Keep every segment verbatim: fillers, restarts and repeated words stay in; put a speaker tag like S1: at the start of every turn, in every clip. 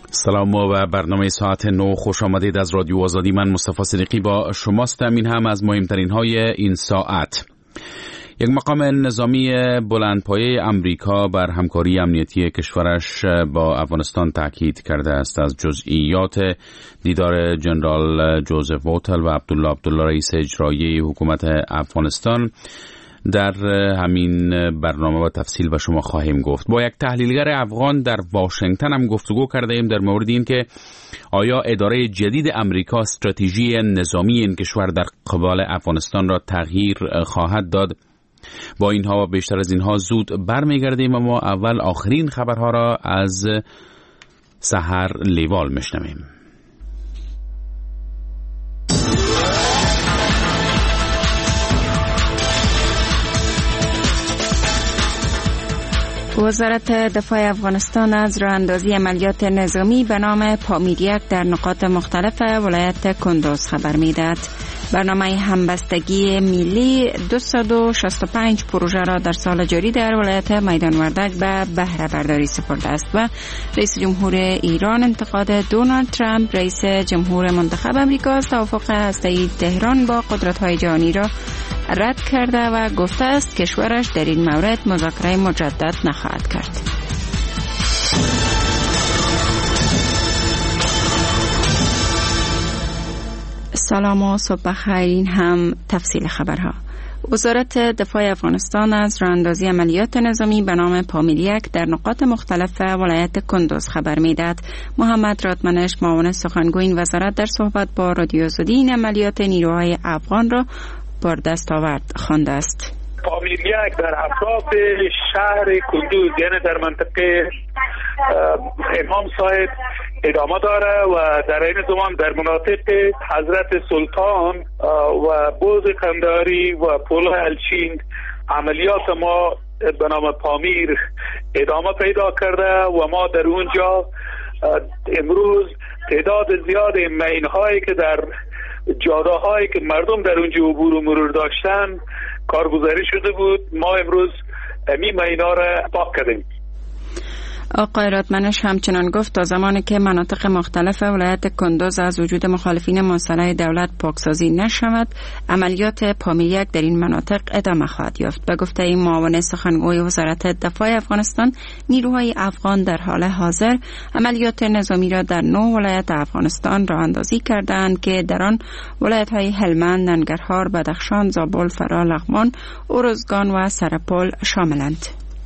S1: سلام و برنامه ساعت نو خوش آمدید از رادیو آزادی. من مصطفی صدیقی با شماستم. این هم از مهمترین های این ساعت. یک مقام نظامی بلندپایه امریکا بر همکاری امنیتی کشورش با افغانستان تاکید کرده است. از جزئیات دیدار جنرال جوزف ووتل و عبدالله عبدالله رئیس اجرایی حکومت افغانستان در همین برنامه و تفصیل به شما خواهیم گفت. با یک تحلیلگر افغان در واشنگتن هم گفتگو کرده ایم در مورد این که آیا اداره جدید امریکا استراتژی نظامی این کشور در قبال افغانستان را تغییر خواهد داد. با اینها و بیشتر از اینها زود برمیگردیم، اما اول آخرین خبرها را از سحر لیوال میشنویم.
S2: وزارت دفاع افغانستان از راه اندازی عملیات نظامی به نام پامیر یک در نقاط مختلف ولایت کندوز خبر میدهد. برنامه همبستگی ملی دویست و شصت و پنج پروژه را در سال جاری در ولایت میدان وردک به بهره برداری سپرده است و رئیس جمهور ایران انتقاد دونالد ترامپ رئیس جمهور منتخب امریکا از توافق هسته‌ای تهران با قدرت‌های جهانی را رد کرده و گفته است کشورش در این مورد مذاکره مجدد نخواهد کرد. سلام و صبح بخیر. این هم تفصیل خبرها. وزارت دفاع افغانستان از راه اندازی عملیات نظامی به نام پامیر یک در نقاط مختلف ولایت کندوز خبر میدهد. محمد رادمنش معاون سخنگوی این وزارت در صحبت با رادیو آزادی این عملیات نیروهای افغان را بر دستاورد خوانده است.
S3: پامیر یک در اطراف شهر کندوز یعنی در منطقه امام صاحب ادامه داره و در این زمان در مناطق حضرت سلطان و بوز قنداری و پل الچین عملیات ما به نام پامیر ادامه پیدا کرده و ما در اونجا امروز تعداد زیاد مین هایی که در جاده هایی که مردم در اونجا عبور و مرور داشتن کارگزاری شده بود. ما امروز می مینا را پاک کردیم.
S2: آقای رادمنش همچنان گفت تا زمانی که مناطق مختلف ولایت کندوز از وجود مخالفین مسلح دولت پاکسازی نشود، عملیات پامیر یک در این مناطق ادامه خواهد یافت. به گفته این معاون سخنگوی وزارت دفاع افغانستان، نیروهای افغان در حال حاضر عملیات نظامی را در نه ولایت افغانستان راه اندازی کردند که در آن ولایت‌های هلمند، ننگرهار، بدخشان، زابل، فرا، لغمان، ارزگان و سرپل شاملند.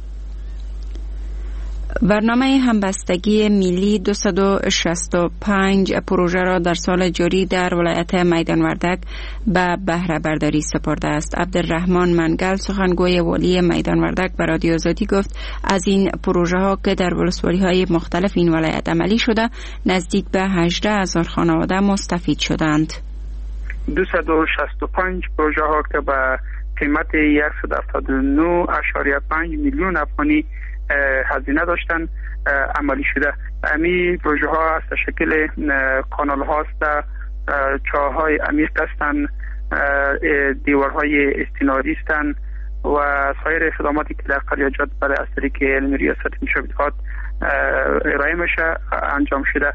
S2: برنامه همبستگی ملی دویست و شصت و پنج پروژه را در سال جاری در ولایت میدان وردک به بهره برداری سپرده است. عبدالرحمن منگل سخنگوی والی میدان وردک به رادیو آزادی گفت از این پروژه ها که در ولسوالی های مختلف این ولایت عملی شده نزدیک به هجده هزار خانواده مستفید شدند.
S4: دویست و شصت و پنج پروژه ها که به قیمت صد و هفتاد و نه و پنج میلیون افغانی هزینه داشتن عملی شده. امی پروژه ها از شکل کانال هاست، چاهای عمیق هستند، دیوارهای استنادی هستند و سایر خدماتی که در قریاجات برای از طریق علم ریاست مشابهات ارائه میشه انجام شده.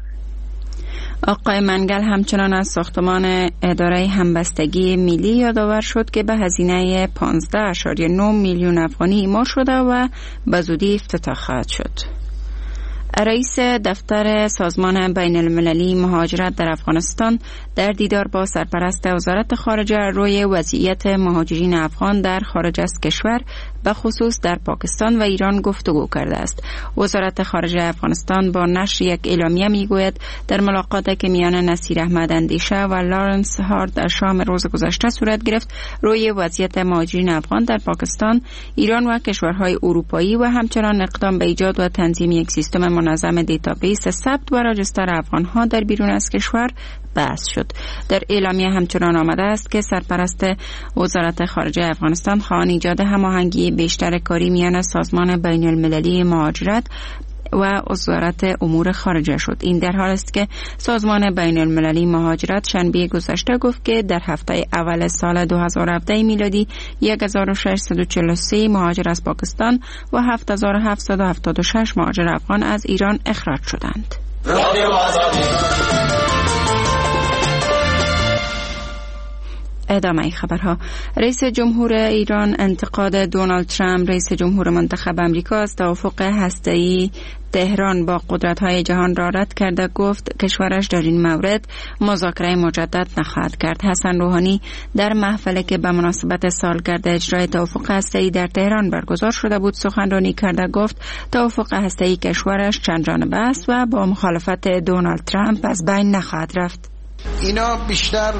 S2: آقای منگل همچنان از ساختمان اداره همبستگی ملی یادآور شد که به هزینه پانزده و نه میلیون افغانی اعمار شده و به زودی افتتاح خواهد شد. رئیس دفتر سازمان بین المللی مهاجرت در افغانستان در دیدار با سرپرست وزارت خارجه روی وضعیت مهاجرین افغان در خارج از کشور به خصوص در پاکستان و ایران گفتگو کرده است. وزارت خارجه افغانستان با نشر یک اعلامیه میگوید در ملاقاتی که میان نصیر احمد اندیشه و لارنس هارد در شام روز گذشته صورت گرفت روی وضعیت مهاجرین افغان در پاکستان، ایران و کشورهای اروپایی و همچنان اقدام به ایجاد و تنظیم یک سیستم منظم دیتابیس ثبت و راجستر افغانها در بیرون از کشور بحث شد. در اعلامیه همچنان آمده است که سرپرست وزارت خارجه افغانستان خواهان ایجاد هماهنگی بیشتر کاری میان سازمان بین المللی مهاجرت و وزارت امور خارجه شد. این در حال است که سازمان بین المللی مهاجرت شنبه گذشته گفت که در هفته اول سال دو هزار و هفده میلادی هزار و ششصد و چهل و سه مهاجر از پاکستان و هفت هزار و هفتصد و هفتاد و شش مهاجر افغان از ایران اخراج شدند.
S5: رادیو آزادی.
S2: ادامه خبرها. رئیس جمهور ایران انتقاد دونالد ترامپ رئیس جمهور منتخب امریکا از توافق هسته‌ای تهران با قدرت‌های جهان را رد کرده، گفت کشورش در این مورد مذاکره مجدد نخواهد کرد. حسن روحانی در محفلی که به مناسبت سالگرد اجرای توافق هسته‌ای در تهران برگزار شده بود سخنرانی کرده، گفت توافق هسته‌ای کشورش چند جانبه است و با مخالفت دونالد ترامپ از بین نخواهد رفت.
S6: اینا بیشتر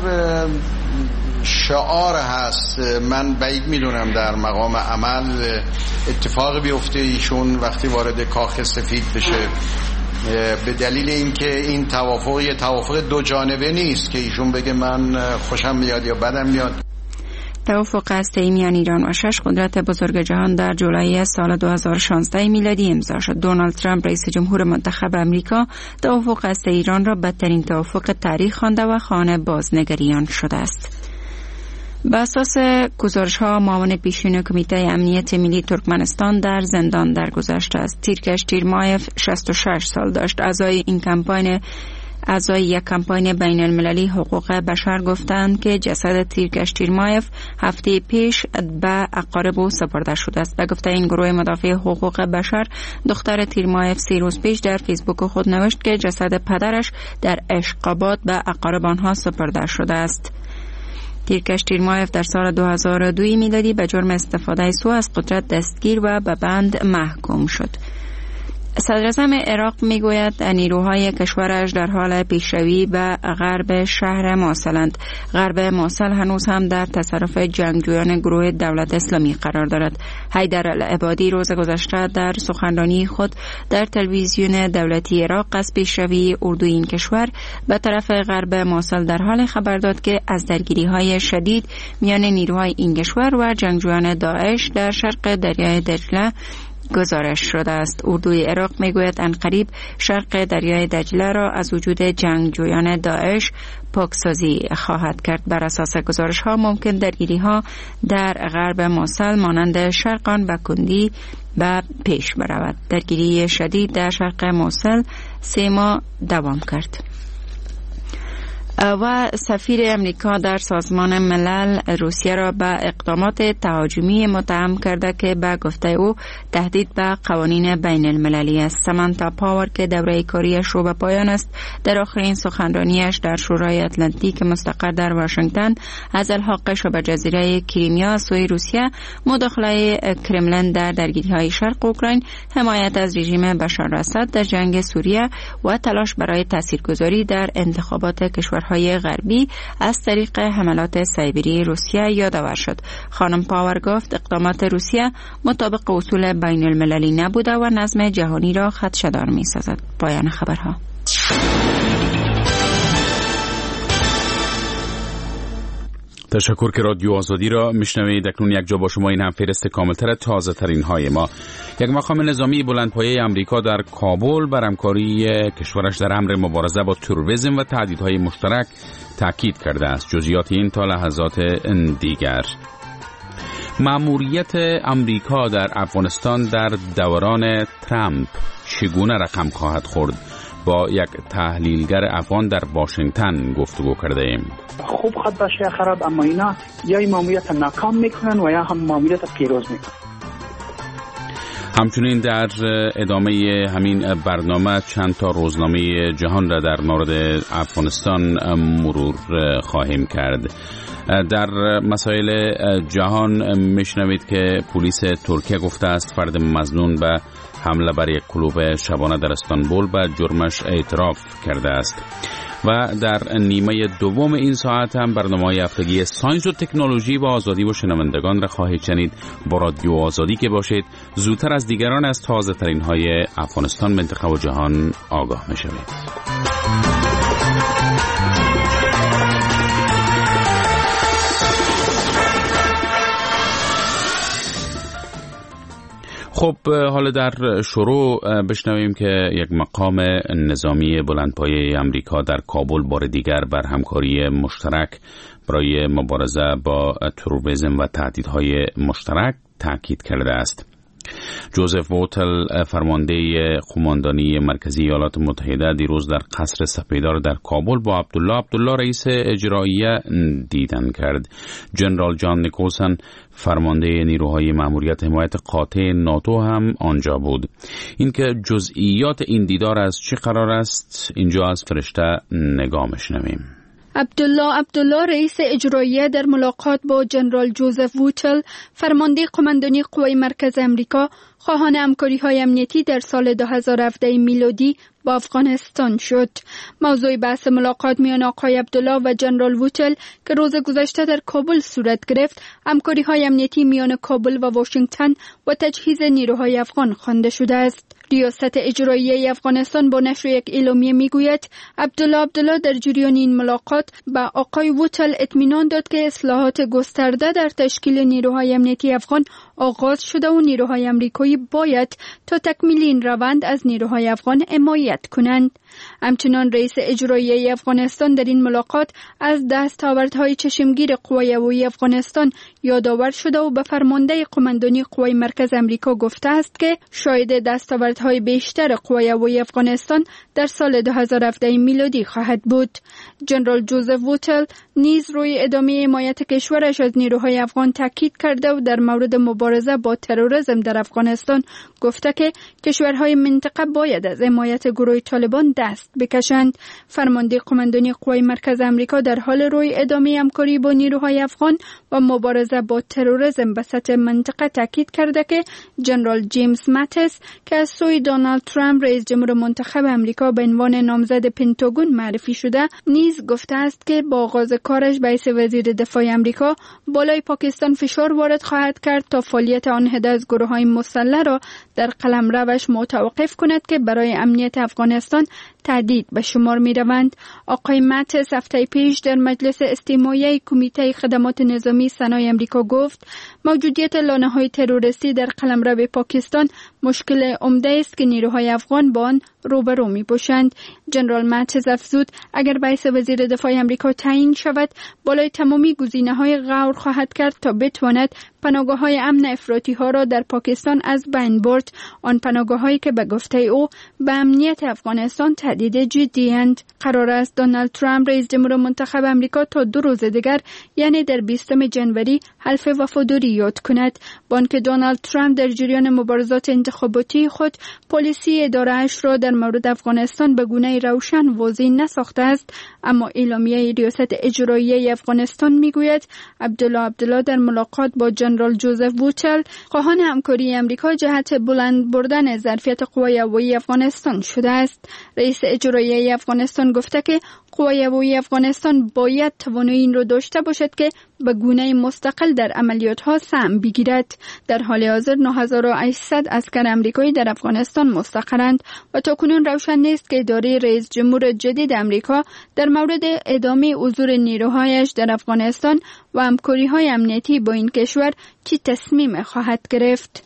S6: شعار هست. من بعید میدونم در مقام عمل اتفاق بیفته ایشون وقتی وارد کاخ سفید بشه، به دلیل اینکه این توافق یه توافق دو جانبه نیست که ایشون بگه من خوشم میاد یا بدم میاد.
S2: توافق هسته‌ای میان ایران و شش قدرت بزرگ جهان در جولای سال دو هزار و شانزده میلادی امضا شد. دونالد ترامپ رئیس جمهور منتخب امریکا توافق هسته‌ای ایران را بدترین توافق تاریخ خوانده و خانه بازنگریان شده است. به اساس گزارش‌ها معاون پیشین کمیته امنیت ملی ترکمنستان در زندان درگذشته است. تیرکش تیرمایف شصت و شش سال داشت. اعضای این کمپاین اعضای یک کمپاین بین المللی حقوق بشر گفتند که جسد تیرکش تیرمایف هفته پیش به اقارب او سپرده شده است. به گفته این گروه مدافع حقوق بشر، دختر تیرمایف سی روز پیش در فیسبوک خود نوشت که جسد پدرش در اشقاباد به اقارب آنها سپرده شده است. تیرکش تیرمایف در سال دو هزار و دو میلادی به جرم استفاده سوء از قدرت دستگیر و به بند محکوم شد. صدراعظم عراق میگوید نیروهای کشورش در حال پیشروی به غرب شهر موصلند. غرب موصل هنوز هم در تصرف جنگجویان گروه دولت اسلامی قرار دارد. حیدر العبادی روز گذشته در سخنرانی خود در تلویزیون دولتی عراق از پیشروی اردوی این کشور به طرف غرب موصل در حال خبر داد که از درگیری‌های شدید میان نیروهای این کشور و جنگجویان داعش در شرق دریای دجله گزارش شده است. اردوی عراق میگوید عنقریب شرق دریای دجله را از وجود جنگجویان داعش پاکسازی خواهد کرد. بر اساس گزارش ها ممکن درگیری ها در غرب موصل مانند شرقان و کندی به پیش برود. درگیری شدید در شرق موصل سه ماه دوام کرد. و سفیر امریکا در سازمان ملل روسیه را به اقدامات تهاجمی متهم کرده که به گفته او تهدید به قوانین بین المللی است. سامانتا پاور که دوره کاریش رو به پایان است، در آخرین سخنرانیش در شورای اتلانتیک مستقر در واشنگتن از الحاق شبه جزیره کریمیا از سوی روسیه، مداخله کرملین در درگیری‌های شرق اوکراین، حمایت از رژیم بشار اسد در جنگ سوریه و تلاش برای تاثیرگذاری در انتخابات کشورهای غربی از طریق حملات سایبری روسیه یادآور شد. خانم پاور گفت اقدامات روسیه مطابق اصول بین المللی نبوده و نظم جهانی را خدشه‌دار می‌سازد. پایان خبرها.
S1: تشکر که رادیو آزادی را میشنوید. اکنون یک جا با شما این هم فهرست کاملتر تازه ترین های ما. یک مقام نظامی بلندپایه امریکا در کابل بر همکاری کشورش در امر مبارزه با تروریسم و تهدیدهای مشترک تاکید کرده است. جزئیات این تا لحظات دیگر. مأموریت امریکا در افغانستان در دوران ترامپ چگونه رقم خواهد خورد؟ با یک تحلیلگر افغان در واشنگتن گفتگو کرده ایم.
S4: خوب خود باشه خراب، اما اینا یا این ماموریت ناکام میکنن و یا هم ماموریت پیروز میکنن.
S1: همچنین در ادامه همین برنامه چند تا روزنامه جهان را در مورد افغانستان مرور خواهیم کرد. در مسائل جهان میشنوید که پلیس ترکیه گفته است فرد مظنون به حمله بر یک کلوب شبانه در استانبول به جرمش اعتراف کرده است. و در نیمه دوم این ساعت هم برنامه‌های هفتگی ساینس و تکنولوژی و آزادی و شنوندگان را خواهید شنید. با رادیو آزادی که باشید، زودتر از دیگران از تازه ترین های افغانستان، منطقه و جهان آگاه می‌شوید. خب حالا در شروع بشنویم که یک مقام نظامی بلندپایه امریکا در کابل بار دیگر بر همکاری مشترک برای مبارزه با تروریسم و تهدیدهای مشترک تاکید کرده است. جوزف ووتل فرمانده قماندانی مرکزی ایالات متحده دیروز در قصر سپیدار در کابل با عبدالله عبدالله رئیس اجراییه دیدن کرد. جنرال جان نیکولسون فرمانده نیروهای مأموریت حمایت قاطع ناتو هم آنجا بود. اینکه جزئیات این دیدار از چه قرار است اینجا از فرشته نگاه میشنویم.
S5: عبدالله عبدالله رئیس اجراییه در ملاقات با جنرال جوزف ووتل فرمانده قماندانی قوای مرکز امریکا خواهان همکاری‌های امنیتی در سال دو هزار و هفده میلادی با افغانستان شد. موضوع بحث ملاقات میان آقای عبدالله و جنرال ووتل که روز گذشته در کابل صورت گرفت، همکاری‌های امنیتی میان کابل و واشنگتن و تجهیز نیروهای افغان خوانده شده است. ریاست اجراییه افغانستان با نشر یک اعلامیه میگوید عبدالله عبدالله در جریان این ملاقات به آقای ووتل اطمینان داد که اصلاحات گسترده در تشکیل نیروهای امنیتی افغان آغاز شده و نیروهای آمریکایی باید تا تکمیل این روند از نیروهای افغان حمایت کنند. همچنان رئیس اجراییه افغانستان در این ملاقات از دستاوردهای چشمگیر قوای هوایی افغانستان یادآور شده و به فرمانده قماندانی قوای مرکز امریکا گفته است که شاهد دستاوردهای بیشتر قوای هوایی افغانستان در سال دو هزار و هفده میلادی خواهد بود. جنرال جوزف ووتل نیز روی ادامه حمایت کشورش از نیروهای افغان تاکید کرده و در مورد مبارزه با تروریسم در افغانستان گفته که کشورهای منطقه باید از حمایت گروه طالبان دست بکشند. فرمانده قماندانی قوای مرکز امریکا در حال روی ادامه همکاری با نیروهای افغان و مبارزه با تروریسم به سطح منطقه تاکید کرده که جنرال جیمز ماتیس که از سوی دونالد ترامپ رئیس جمهور منتخب امریکا به عنوان نامزد پنتاگون معرفی شده نیز گفته است که با آغاز کارش به حیث وزیر دفاع امریکا بالای پاکستان فشار وارد خواهد کرد تا فعالیت آن عده از گروه‌های مسلح را در قلمروش متوقف کند که برای امنیت افغانستان تهدید به شمار می روند. آقای ماتیس هفته پیش در مجلس استماعی کمیته خدمات نظامی سنای امریکا گفت موجودیت لانه‌های تروریستی در قلمرو پاکستان مشکل عمده است که نیروهای افغان با آن روبرو می باشند. جنرال ماتیس افزود اگر به حیث وزیر دفاع امریکا تعیین شود بالای تمامی گزینه‌های غور خواهد کرد تا بتواند پناهگاه‌های امن افراطی ها را در پاکستان از بین برد، آن پناهگاه‌هایی که به گفته او به امنیت افغانستان تهدید جدی اند. قرار است دونالد ترامپ رئیس جمهور منتخب امریکا تا دو روز دیگر یعنی در بیستم ژانویه حلف وفاداری یاد کند. بانک دونالد ترامپ در جریان مبارزات انتخاباتی خود پلیسی اداره‌اش را در مورد افغانستان به گونه روشن واضح نساخته است، اما اعلامیه ریاست اجراییه افغانستان میگوید عبدالله عبدالله در ملاقات با جنرال جوزف ووتل خواهان همکاری امریکا جهت بلند بردن ظرفیت قوای هوایی افغانستان شده است. رئیس اجراییه افغانستان گفته که قوای هوایی افغانستان باید توانایی این را داشته باشد که به گونه مستقل در عملیات‌ها سهم بگیرد. در حال حاضر نه هزار و هشتصد عسکر آمریکایی در افغانستان مستقرند و تاکنون روشن نیست که اداره رئیس جمهور جدید آمریکا در مورد ادامه حضور نیروهایش در افغانستان و همکاری‌های امنیتی با این کشور چی تصمیم خواهد گرفت.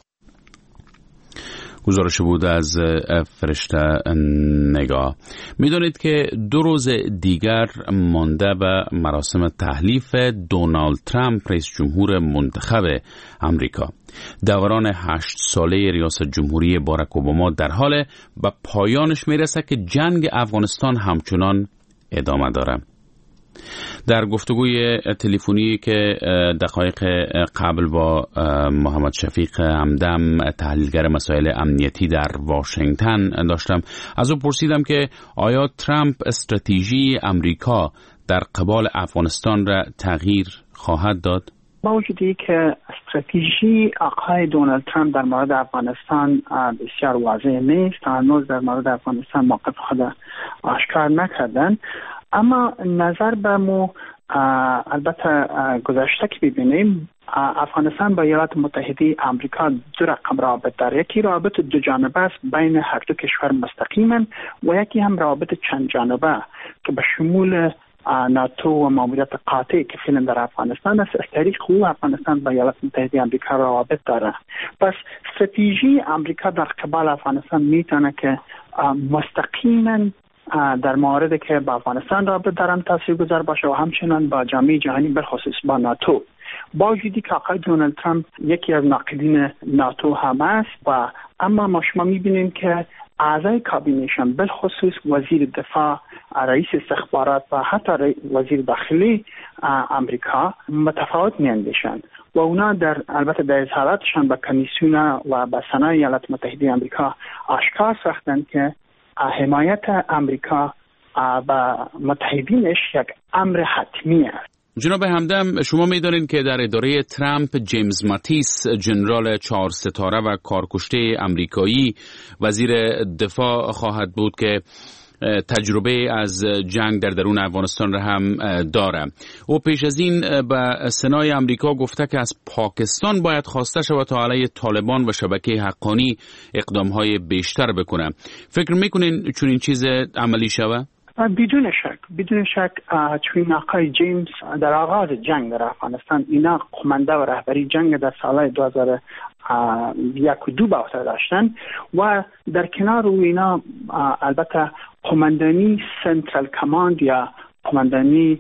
S1: گزارش بود از فرشته نگاه. میدونید که دو روز دیگر مانده به مراسم تحلیف دونالد ترامپ رئیس جمهور منتخب امریکا. دوران هشت ساله ریاست جمهوری باراک اوباما در حال به پایانش میرسه که جنگ افغانستان همچنان ادامه داره. در گفتگوی تلفنی که دقایق قبل با محمد شفیق همدم تحلیلگر مسائل امنیتی در واشنگتن داشتم، از او پرسیدم که آیا ترامپ استراتژی امریکا در قبال افغانستان را تغییر خواهد داد؟
S4: با وجودی که استراتژی آقای دونالد ترامپ در مورد افغانستان بسیار واضح نیست، هنوز در مورد افغانستان موقف خود آشکار نکردن، اما نظر به مو البته گذشته که ببینیم افغانستان با ایالات متحده آمریکا دو رقم رابط داره. یکی رابط دو جانبه است بین هر دو کشور مستقیما و یکی هم رابط چند جانبه که به شمول ناتو و ماموریت قاطع که فعلا در افغانستان است. از طریق او افغانستان با ایالات متحده آمریکا روابط داره. پس استراتژی آمریکا در قبال افغانستان میتونه که مستقیما در موارد که با افغانستان رابط دارن تاثیرگذار باشه و همچنان با جامعه جهانی بالخصوص با ناتو با وجودی که آقای دونالد ترامپ یکی از ناقدین ناتو هم است و اما ما شما می‌بینیم که اعضای کابینه‌شان بالخصوص وزیر دفاع، رئیس استخبارات و حتی وزیر داخلی امریکا متفاوت می‌اندیشند و اونا در البته در اظهاراتشان به کمیسیون و به سنای ایالات متحده آمریکا آشکار ساختند که حمایت امریکا و متحدینش یک امر حتمی است.
S1: جناب همدم، شما می‌دانید که در اداره ترامپ جیمز ماتیس، ژنرال چهار ستاره و کارکشته امریکایی وزیر دفاع خواهد بود که تجربه از جنگ در درون افغانستان را هم داره. او پیش از این به سنای امریکا گفته که از پاکستان باید خواسته شود تا علیه طالبان و شبکه حقانی اقدام‌های بیشتر بکنه. فکر می‌کنین چون این چیز عملی شود؟
S4: بدون شک بدون شک چون آقای جیمز در آغاز جنگ در افغانستان اینا قمانده و رهبری جنگ در سال دو هزار و یک و دو به عهده داشتن و در کنار او اینا البته قماندانی سنترال کماند یا قماندانی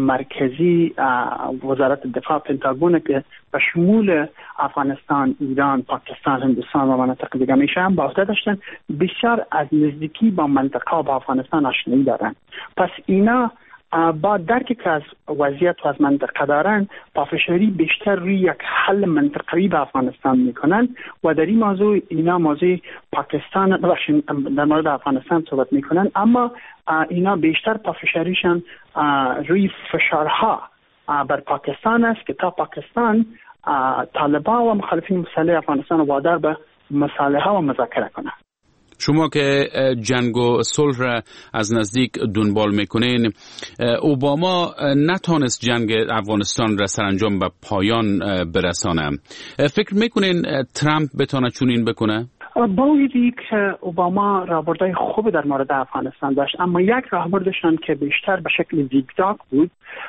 S4: مرکزی وزارت دفاع پنتاگون که به شمول افغانستان، ایران، پاکستان، هندوستان و مناطق دیگه میشه هم با عهده داشتن، بسیار از نزدیکی با منطقه و با افغانستان آشنایی دارن. پس اینا با درکی که از وضعیت و از منطقه دارن پافشاری بیشتر روی یک حل منطقه‌ای به افغانستان میکنن و در این موضوع اینا موضوع پاکستان در مورد افغانستان صحبت میکنن، اما اینا بیشتر پافشاریشان روی فشارها بر پاکستان است که تا پاکستان طالبان و مخالفین مسلح افغانستان وادار به مصالحه و مذاکره کنند.
S1: شما که جنگ و صلح را از نزدیک دنبال میکنین، اوباما نتونست جنگ افغانستان را سرانجام به پایان برسانه. فکر میکنین ترامپ بتونه چنین بکنه؟
S4: با وجودی که اوباما راهبردهای خوب در مورد افغانستان داشت، اما یک راهبردشان که بیشتر به شکل زیگزاگ بود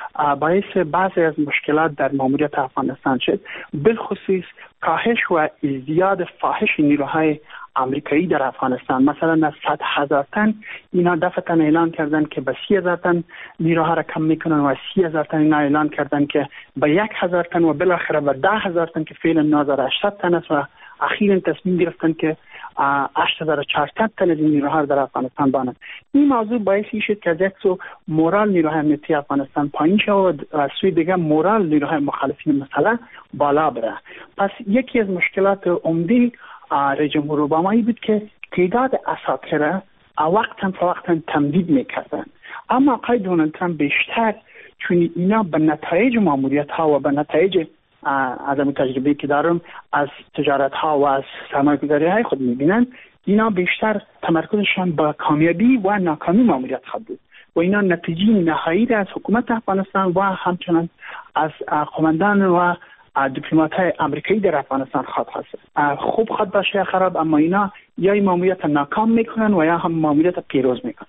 S4: باعث بعضی از مشکلات در ماموریت افغانستان شد، بالخصوص کاهش و ازدیاد فاحش نیروهای امریکایی در افغانستان. مثلا از صد هزار تن اینا دفعتاً اعلان کردن که به سی هزار تن نیروها را کم میکنن و سی هزار تن اینا اعلان کردن که به یک هزار تن و بالاخره به ده هزار تن که فعلا نه هزار و هشتصد تن است و اخیراً تصمیم گرفتن که هشت هزار و چهارصد تن از این نیروها در افغانستان بانند. این موضوع باعثی شد که از یک سو مورال نیروهای امنیتی افغانستان پایین شود و از سوی دیگر مورال نیروهای مخالفین مسلح بالا بره. پس یکی از مشکلات عمده رئیس جمهور اوبامایی بود که تعداد اساکر وقتا فوقتا تمدید میکردن، اما آقای دونالد ترامپ بیشتر چون اینا به نتایج ماموریت ها و به نتایج از این تجربه که دارم از تجارت ها و از سرمایه‌گذاری های خود میبینن، اینا بیشتر تمرکزشان به کامیابی و ناکامی ماموریت خود بود و اینا نتیجه نهایی از حکومت افغانستان و همچنان از قماندان و دیپلمات‌های امریکایی در افغانستان خواهد هست. خوب خود باشه یا خراب، اما اینا یا این ماموریت ناکام میکنن و یا هم ماموریت پیروز میکنن.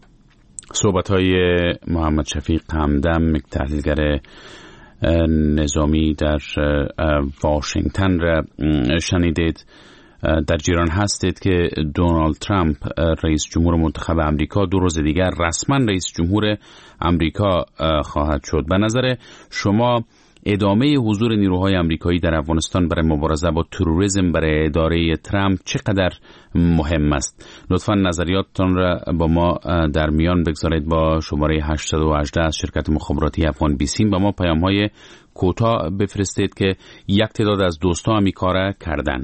S1: صحبت‌های محمد شفیق همدم، تحلیلگر نظامی در واشنگتن را شنیدید. در جریان هستید که دونالد ترامپ رئیس جمهور منتخب امریکا دو روز دیگر رسما رئیس جمهور امریکا خواهد شد. به نظر شما ادامه حضور نیروهای امریکایی در افغانستان برای مبارزه با تروریسم برای اداره ترامپ چقدر مهم است؟ لطفاً نظریاتتان را با ما در میان بگذارید. با شماره هشتصد و هجده از شرکت مخابراتی افغان بیسیم با ما پیام‌های کوتاه بفرستید که یک تعداد از دوستان این کار کردن.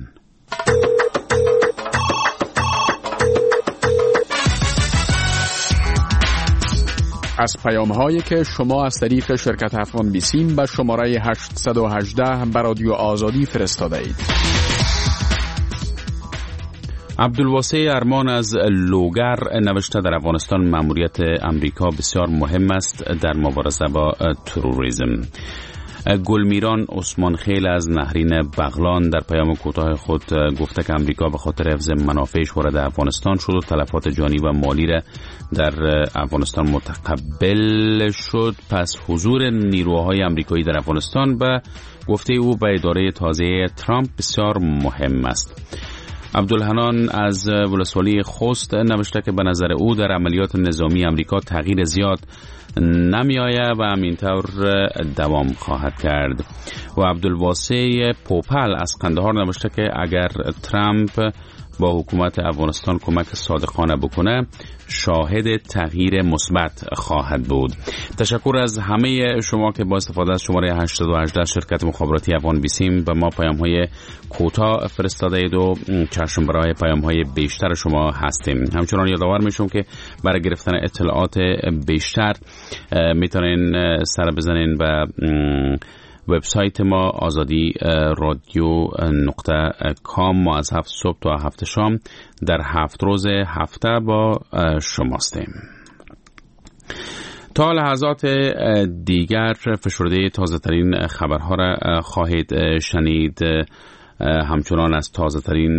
S7: از پیام‌هایی که شما از طریق شرکت افغان بیسیم به شماره هشتصد و هجده به رادیو آزادی فرستاده اید.
S1: عبدالواسع ارمان از لوگر نوشته در افغانستان مأموریت امریکا بسیار مهم است در مبارزه با تروریسم. گلمیران عثمان خیل از نهرین بغلان در پیام کوتاه خود گفته که امریکا به خاطر حفظ منافعش وارد افغانستان شد و تلفات جانی و مالی را در افغانستان متقبل شد. پس حضور نیروهای امریکایی در افغانستان به گفته او به اداره تازه ترامپ بسیار مهم است. عبدالحنان از ولسوالی خوست نوشته که به نظر او در عملیات نظامی امریکا تغییر زیاد نمی آید و همینطور دوام خواهد کرد. و عبدالواسع پوپل از قندهار نوشته که اگر ترامپ با حکومت افغانستان کمک صادقانه بکنه شاهد تغییر مثبت خواهد بود. تشکر از همه شما که با استفاده از شماره هشتصد و هجده شرکت مخابراتی افغان بیسیم به ما پیام های کوتاه فرستاده اید و چشم برای پیام های بیشتر شما هستیم. همچنان یادآور میشم که برای گرفتن اطلاعات بیشتر میتونین سر بزنین به وبسایت ما آزادی رادیو نقطه کام. ما از هفت صبح تا هفت شام در هفت روز هفته با شماستیم. تا لحظات دیگر فشرده تازه ترین خبرها را خواهید شنید. همچنان از تازه ترین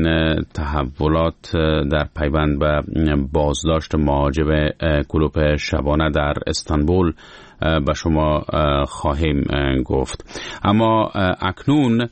S1: تحولات در پیوند به بازداشت مهاجم کلوپ شبانه در استانبول به شما خواهیم گفت. اما اکنون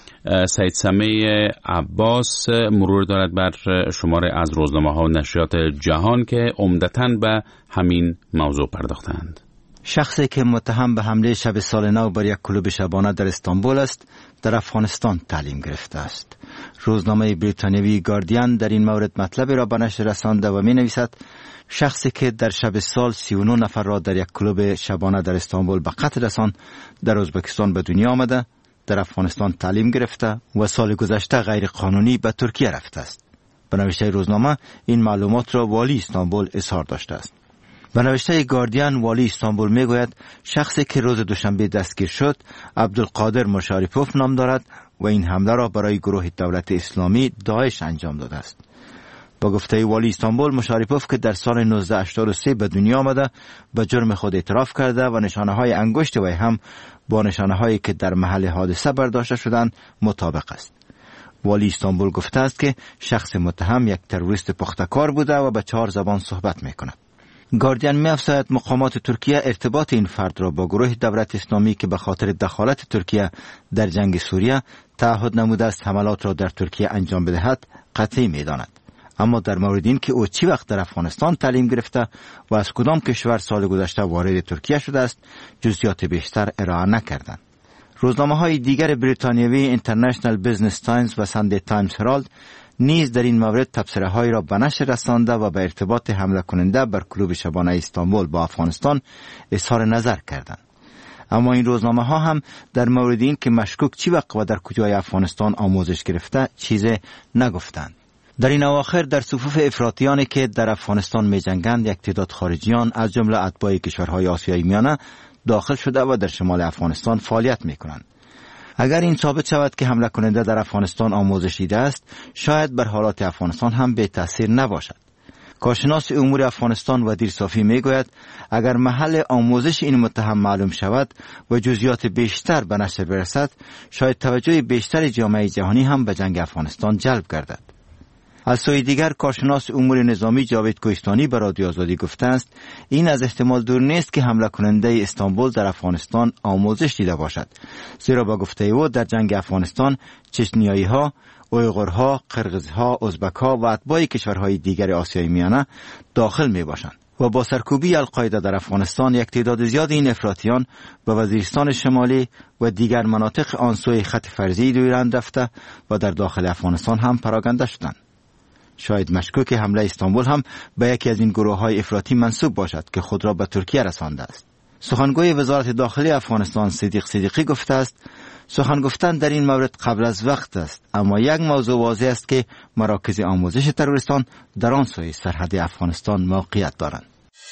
S1: سید سمیع عباس مرور دارد بر شماره از روزنامه ها و نشریات جهان که عمدتاً به همین موضوع پرداختند.
S8: شخصی که متهم به حمله شب سال نو بر یک کلوب شبانه در استانبول است در افغانستان تعلیم گرفته است. روزنامه بریتانیایی گاردین در این مورد مطلب را به نشر رسانده و می نویسد شخصی که در شب سال سی و نه نفر را در یک کلوب شبانه در استانبول به قتل رساند در ازبکستان به دنیا آمده، در افغانستان تعلیم گرفته و سال گذشته غیر قانونی به ترکیه رفته است. به نوشته روزنامه این معلومات را والی استانبول اظهار داشته است. به نوشته گاردین والی استانبول می گوید شخصی که روز دوشنبه دستگیر شد عبدالقادر مشارپوف نام دارد و این حمله را برای گروه دولت اسلامی داعش انجام داده است. با گفته والی استانبول مشارپوف که در سال نوزده هشتاد و سه به دنیا آمده به جرم خود اعتراف کرده و نشانه های انگشت وی هم با نشانه هایی که در محل حادثه برداشته شدند مطابق است. والی استانبول گفته است که شخص متهم یک تروریست پخته‌کار بوده و به چهار زبان صحبت می کند. گاردین می افزاید مقامات ترکیه ارتباط این فرد را با گروه دولت اسلامی که به خاطر دخالت ترکیه در جنگ سوریه تعهد نموده است حملات را در ترکیه انجام بدهد قطعی می داند. اما در مورد این که او چی وقت در افغانستان تعلیم گرفته و از کدام کشور سال گذشته وارد ترکیه شده است جزئیات بیشتر ارائه نکردند. روزنامه های دیگر بریتانیایی اینترنشنال بیزنس تایمز و ساندی تایمز هرالد نیز در این مورد تبصره های را به نشر رسانده و به ارتباط حمله کننده بر کلوب شبانه استانبول با افغانستان اظهار نظر کردند. اما این روزنامه ها هم در مورد این که مشکوک چی وقت و در کجای افغانستان آموزش گرفته چیزی نگفتند. در این اواخر در صفوف افراطیانی که در افغانستان می جنگند یک تعداد خارجیان از جمله اتباع کشورهای آسیای میانه داخل شده و در شمال افغانستان فعالیت می کنند. اگر این ثابت شود که حمله کننده در افغانستان آموزش دیده است شاید بر حالات افغانستان هم به تاثیر نباشد. کارشناس امور افغانستان ودیر صافی می گوید اگر محل آموزش این متهم معلوم شود و جزئیات بیشتر به نشر برسد شاید توجه بیشتر جامعه جهانی هم به جنگ افغانستان جلب گردد. از سوی دیگر کارشناس امور نظامی جاوید کوهستانی به رادیو آزادی گفته است این از احتمال دور نیست که حمله کننده استانبول در افغانستان آموزش دیده باشد، زیرا با گفته او در جنگ افغانستان چچنیایی ها، اویغورها، قرغیزها، ازبکها و اتباع کشورهای دیگر آسیای میانه داخل می باشند و با سرکوبی القاعده در افغانستان یک تعداد زیاد این افراطیان به وزیرستان شمالی و دیگر مناطق آن سوی خط فرضی ایران رفته و در داخل افغانستان هم پراگنده شدند. شاید مشکوک حمله استانبول هم به یکی از این گروه های افراطی منسوب باشد که خود را به ترکیه رسانده است. سخنگوی وزارت داخلی افغانستان صدیق صدیقی گفته است سخن گفتن در این مورد قبل از وقت است، اما یک موضوع واضح است که مراکز آموزش تروریستان در آن سوی سرحد افغانستان موقعیت دارند.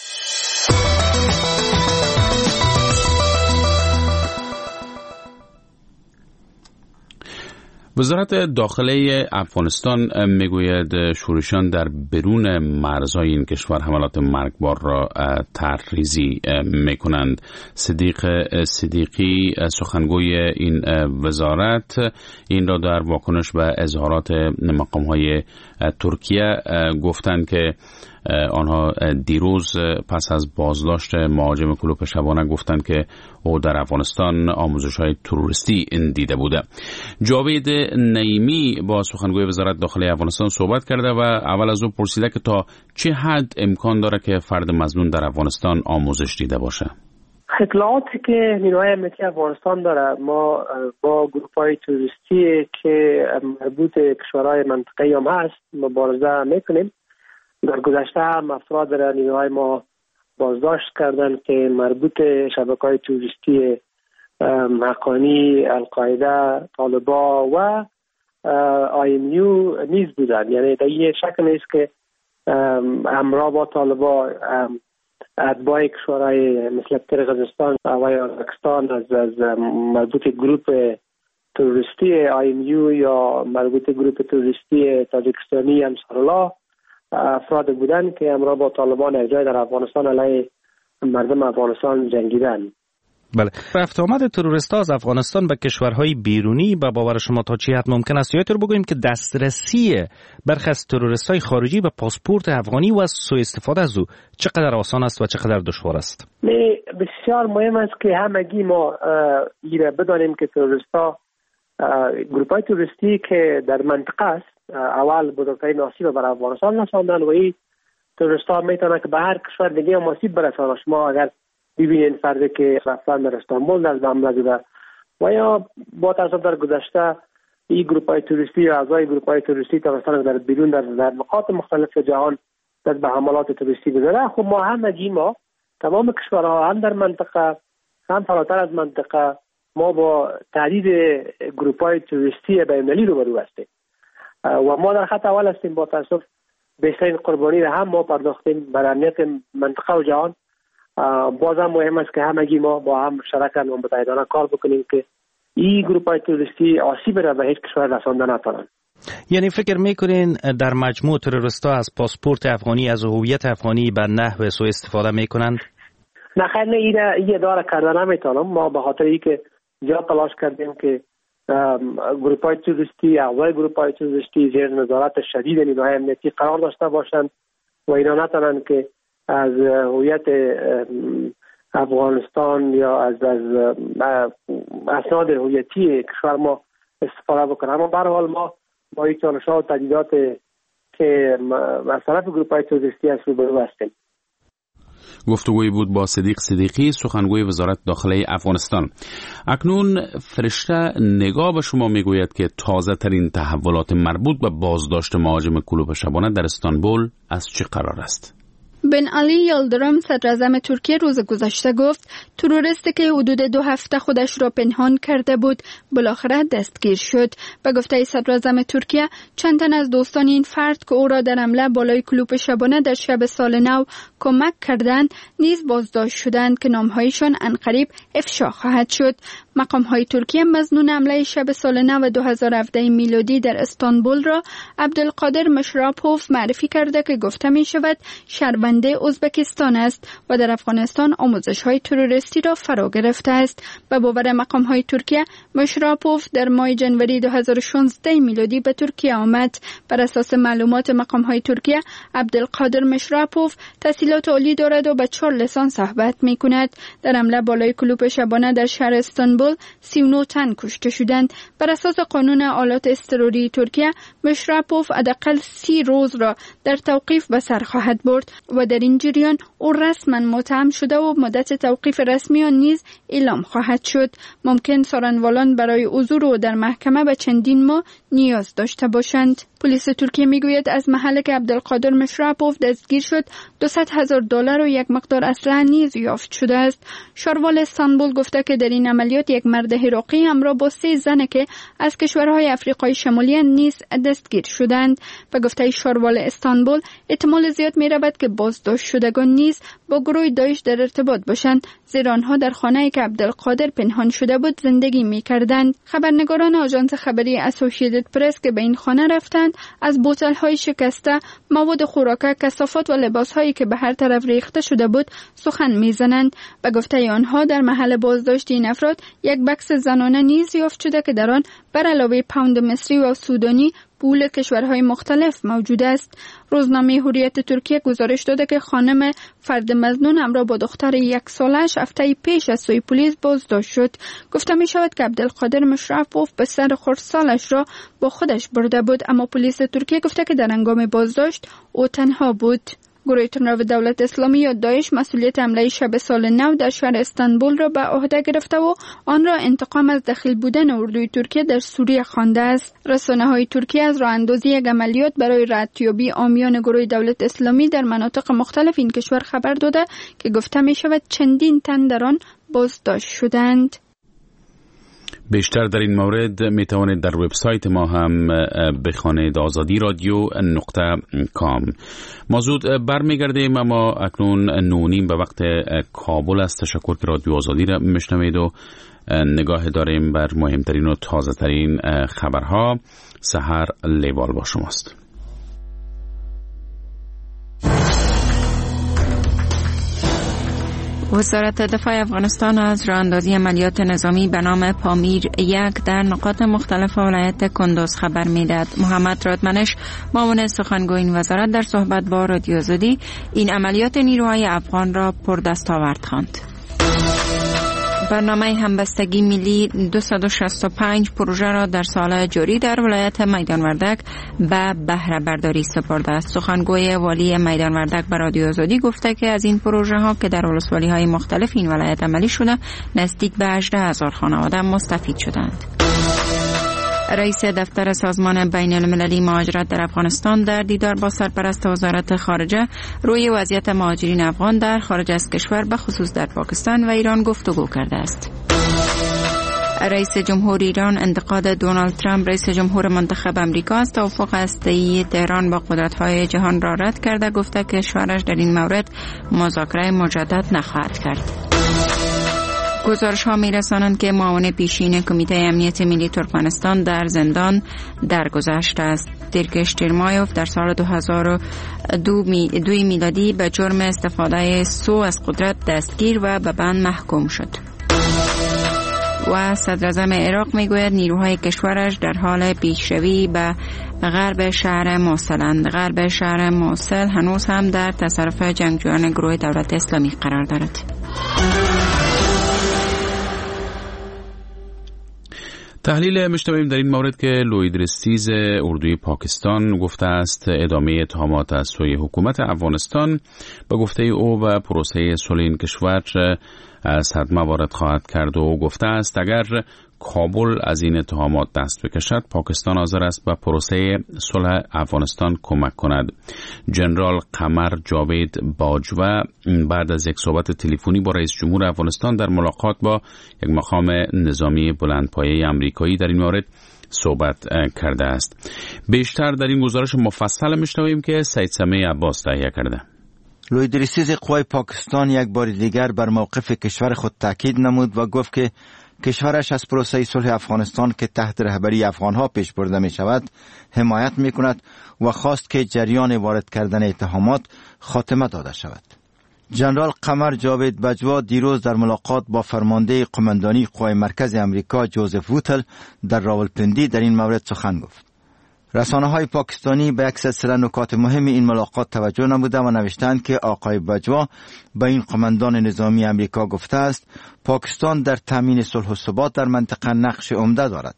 S1: وزارت داخلی افغانستان میگوید شورشیان در برون مرزهای این کشور حملات مرگبار را طرحریزی میکنند. صدیق صدیقی سخنگوی این وزارت این را در واکنش به اظهارات مقامهای ترکیه گفتند که آنها دیروز پس از بازداشت مهاجم کلوپ شبانه گفتند که او در افغانستان آموزش‌های تروریستی دیده بوده. جاوید نعیمی با سخنگوی وزارت داخلی افغانستان صحبت کرده و اول از او پرسیده که تا چه حد امکان داره که فرد مظنون در افغانستان آموزش دیده باشه.
S9: اطلاعاتی که نیروهای امنیتی افغانستان داره، ما با گروه‌های تروریستی که مربوط کشورهای منطقه هم هست مبارزه میکنیم. در گذشته هم افراد در نیروهای ما بازداشت کردن که مربوط شبکه‌های تروریستی حقانی، القاعده، طالبان و آی ام یو نیز بودن. یعنی در این شک نیست که همراه با طالبان اتباع کشورهای مثل قرقیزستان و یا پاکستان از از مربوط گروه تروریستی آی ام یو یا مربوط گروه تروریستی تاجیکستانی انصارالله افراد بودن که همراه با طالبان از جای در افغانستان علیه مردم افغانستان جنگیدن.
S10: بله، رفت آمد تروریست‌ها از افغانستان به کشورهای بیرونی به باور شما تا چی حد ممکن است؟ یا اینطور بگوییم که دسترسی برخی از تروریست‌های خارجی به پاسپورت افغانی و سوء استفاده از او چقدر آسان است و چقدر دشوار است؟
S9: بسیار مهم است که همگی ما ایره بدانیم که تروریست‌ها گروه‌های تروریستی که در منطقه است اول بزرگترین آسیب بر افغانستان رساندن و این تروریست‌ها میتونه که به هر کشور دیگه هم آسیب برسانه. شما اگر ببینید فردی که رفتن در استانبول در حمله دیده و یا با تصادف در گذشته این گروه‌های تروریستی یا اعضای گروه‌های تروریستی توسط در بیرون در در نقاط مختلف جهان در به حملات تروریستی گذشته. خب ما همگی ما تمام کشورها هم در منطقه هم فراتر از منطقه ما با تعدید گروه‌های تروریستی بین‌المللی روبرو هستیم و ما در خط اول هستیم. با تاسف بیشترین قربانی را هم ما پرداختیم برای امنیت منطقه و جهان. باز هم مهم است که همگی ما با هم مشترکاً و متحدانه کار بکنیم که این گروه‌های تروریستی آسیب را به هیچ کشور رسانده نتوانند.
S10: یعنی فکر میکنین در مجموع تروریست‌ها از پاسپورت افغانی، از هویت افغانی به نحو سوء استفاده میکنند؟
S9: نه خیر، نه، این این اداره کردن نمیتونم. ما به خاطر اینکه زیاد تلاش کردیم که گروه‌های تروریستی، اعضای گروه‌های تروریستی زیر نظارت شدید نیروهای امنیتی قرار داشته باشند و اینا نتونن که از هویت افغانستان یا از از اسناد هویتی کشور ما استفاده بکنن. اما به هر حال ما با این چالش‌ها و تهدیدات که از طرف گروه‌های تروریستی هست روبرو هستیم.
S1: گفتگویی بود با صدیق صدیقی، سخنگوی وزارت داخلی افغانستان. اکنون فرشته نگاه به شما میگوید که تازه ترین تحولات مربوط به بازداشت مهاجم کلوپ شبانه در استانبول از چه قرار است؟
S5: بن علی یلدرم صدراعظم ترکیه روز گذشته گفت تروریستی که حدود دو هفته خودش را پنهان کرده بود بالاخره دستگیر شد. به گفته صدراعظم ترکیه چند تن از دوستان این فرد که او را در حمله بالای کلوپ شبانه در شب سال نو کمک کردند نیز بازداشت شدند که نامهایشان عنقریب افشا خواهد شد. مقام های ترکیه مظنون حمله شب سال نو دو هزار و هفده میلادی در استانبول را عبدالقادر مشراپوف معرفی کرده که گفته می شود شهرونده ازبکستان است و در افغانستان آموزش های تروریستی را فرا گرفته است. به باور مقام های ترکیه مشراپوف در ماه جنوری دو هزار و شانزده میلادی به ترکیه آمد. بر اساس معلومات مقام های ترکیه عبدالقادر مشراپوف تحصیلات عالی دارد و به چهار لسان صحبت می کند. در حمله بالای کلوپ شبانه در شهر استانبول سی و نه تن کشته شدند. بر اساس قانون آلات اضطراری ترکیه مشراپوف حداقل سی روز را در توقیف به سر خواهد برد و در این جریان او رسما متهم شده و مدت توقیف رسمی آن نیز اعلام خواهد شد. ممکن سارنوالان برای حضور او در محکمه به چندین ماه نیاز داشته باشند. پلیس ترکیه میگوید از محلی که عبدالقادر مشراپوف دستگیر شد دویست هزار دلار و یک مقدار اسلحه نیز یافت شده است. شاروال استانبول گفته که در این عملیات یک مرد عراقی همراه با سه زن که از کشورهای آفریقای شمالی نیز دستگیر شدند. به گفته شاروال استانبول احتمال زیاد می رود که بازداشت شدگان نیز با گروه داعش در ارتباط باشند، زیرا آنها در خانه‌ای که عبدالقادر پنهان شده بود زندگی می کردند. خبرنگاران آژانس خبری اسوسییتد پرس که به این خانه رفتند از بوتل‌های شکسته، مواد خوراک، کثافات و لباس‌هایی که به هر طرف ریخته شده بود سخن می‌زنند. به گفته آنها در محل بازداشت این افراد یک بکس زنانه نیز یافت شده که در آن بر علاوه پوند مصری و سودانی پول کشورهای مختلف موجود است. روزنامه حریت ترکیه گزارش داده که خانم فرد مظنون همراه با دختر یک سالش هفته پیش از سوی پلیس بازداشت شد. گفته می شود که عبدالقادر مشرفوف به سر خردسالش را با خودش برده بود، اما پلیس ترکیه گفته که در هنگام بازداشت او تنها بود. گروه تنظیم دولت اسلامی یا داعش مسئولیت حمله شب سال نو در شهر استانبول را به عهده گرفته و آن را انتقام از دخیل بودن اردوی ترکیه در سوریه خوانده است. رسانه‌های ترکیه از راه اندازی یک عملیات برای ردیابی حامیان گروه دولت اسلامی در مناطق مختلف این کشور خبر داده که گفته می شود چندین تن در آن بازداشت شدند.
S1: بیشتر در این مورد می توانید در وبسایت ما هم بخوانید، آزادی رادیو نقطه کام. موضوع برمیگردیم، اما اکنون نونیم به وقت کابل است. تشکر که رادیو آزادی را میشنوید و نگاه داریم بر مهمترین و تازه ترین خبرها. سحر لیوال با شماست.
S2: وزارت دفاع افغانستان از راه اندازی عملیات نظامی به نام پامیر یک در نقاط مختلف ولایت کندوز خبر میدهد. محمد رادمنش، معاون سخنگوی این وزارت، در صحبت با رادیو آزادی این عملیات نیروهای افغان را پردستاورد خواند. برنامه همبستگی ملی دویست و شصت و پنج پروژه را در سال جاری در ولایت میدان وردک به بهره برداری سپرده است. سخنگوی والی میدان وردک به رادیو آزادی گفته که از این پروژه ها که در ولسوالی های مختلف این ولایت عملی شده نزدیک به هجده هزار خانواده مستفید شدند. رئیس دفتر سازمان بین المللی مهاجرت در افغانستان در دیدار با سرپرست وزارت خارجه روی وضعیت مهاجرین افغان در خارج از کشور به خصوص در پاکستان و ایران گفتگو کرده است. رئیس جمهور ایران انتقاد دونالد ترامپ رئیس جمهور منتخب امریکا از توافق هسته‌ای تهران با قدرت‌های جهان را رد کرده، گفته که کشورش در این مورد مذاکره مجدد نخواهد کرد. گزارش ها می رسانند که معاون پیشین کمیته امنیت ملی ترکمنستان در زندان درگذشت است. ترکش تیرمایوف در سال دو هزار و دو میلادی به جرم استفاده سوء از قدرت دستگیر و به بند محکوم شد. و صدراعظم عراق می گوید نیروهای کشورش در حال پیشروی به غرب شهر موصلند. غرب شهر موصل هنوز هم در تصرف جنگجویان گروه دولت اسلامی قرار دارد.
S1: تحلیل مشتبهیم در این مورد که لوید رستیز اردوی پاکستان گفته است ادامه اتهامات از سوی حکومت افغانستان به گفته او و پروسه صلح این کشور از صدمه وارد خواهد کرد و گفته است اگر کابل از این اتهامات دست بکشد پاکستان حاضر است به پروسه صلح افغانستان کمک کند. جنرال قمر جاوید باجوه بعد از یک صحبت تلفنی با رئیس جمهور افغانستان در ملاقات با یک مقام نظامی بلندپایه آمریکایی در این مورد صحبت کرده است. بیشتر در این گزارش مفصل میشنویم که سید سمیع عباس تهیه کرده.
S8: لوید رستیز قوای پاکستان یک بار دیگر بر موقف کشور خود تاکید نمود و گفت که کشورش از پروسه صلح افغانستان که تحت رهبری افغانها پیش برده می شود حمایت می کند و خواست که جریان وارد کردن اتهامات خاتمه داده شود. جنرال قمر جاوید باجوا دیروز در ملاقات با فرمانده قماندانی قوای مرکز امریکا جوزف ووتل در راولپندی در این مورد سخن گفت. رسانه‌های پاکستانی به یک سلسله نکات مهم این ملاقات توجه نموده و نوشتند که آقای باجوا به این قماندان نظامی امریکا گفته است پاکستان در تامین صلح و ثبات در منطقه نقش عمده دارد.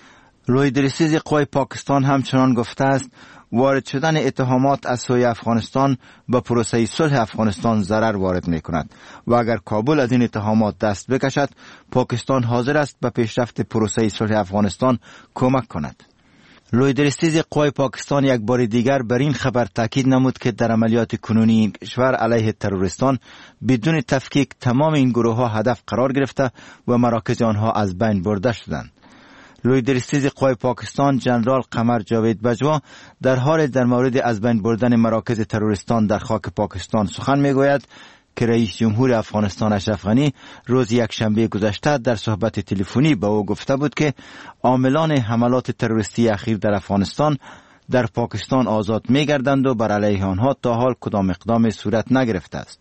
S8: لوید رستیز قوای پاکستان همچنان گفته است وارد شدن اتهامات از سوی افغانستان به پروسه صلح افغانستان ضرر وارد می کند و اگر کابل از این اتهامات دست بکشد پاکستان حاضر است به پیشرفت پروسه صلح افغانستان کمک کند. لوید رستیز قوای پاکستان یک بار دیگر بر این خبر تاکید نمود که در عملیات کنونی این کشور علیه تروریستان بدون تفکیک تمام این گروه ها هدف قرار گرفته و مراکز آنها از بین برده شدند. لوید رستیز قوای پاکستان جنرال قمر جاوید باجوا در حال در مورد از بین بردن مراکز تروریستان در خاک پاکستان سخن میگوید که رئیس جمهور افغانستان اشرف غنی روز یک شنبه گذشته در صحبت تلفنی با او گفته بود که عاملان حملات تروریستی اخیر در افغانستان در پاکستان آزاد می‌گردند و بر علیه آنها تا حال کدام اقدام صورت نگرفته است.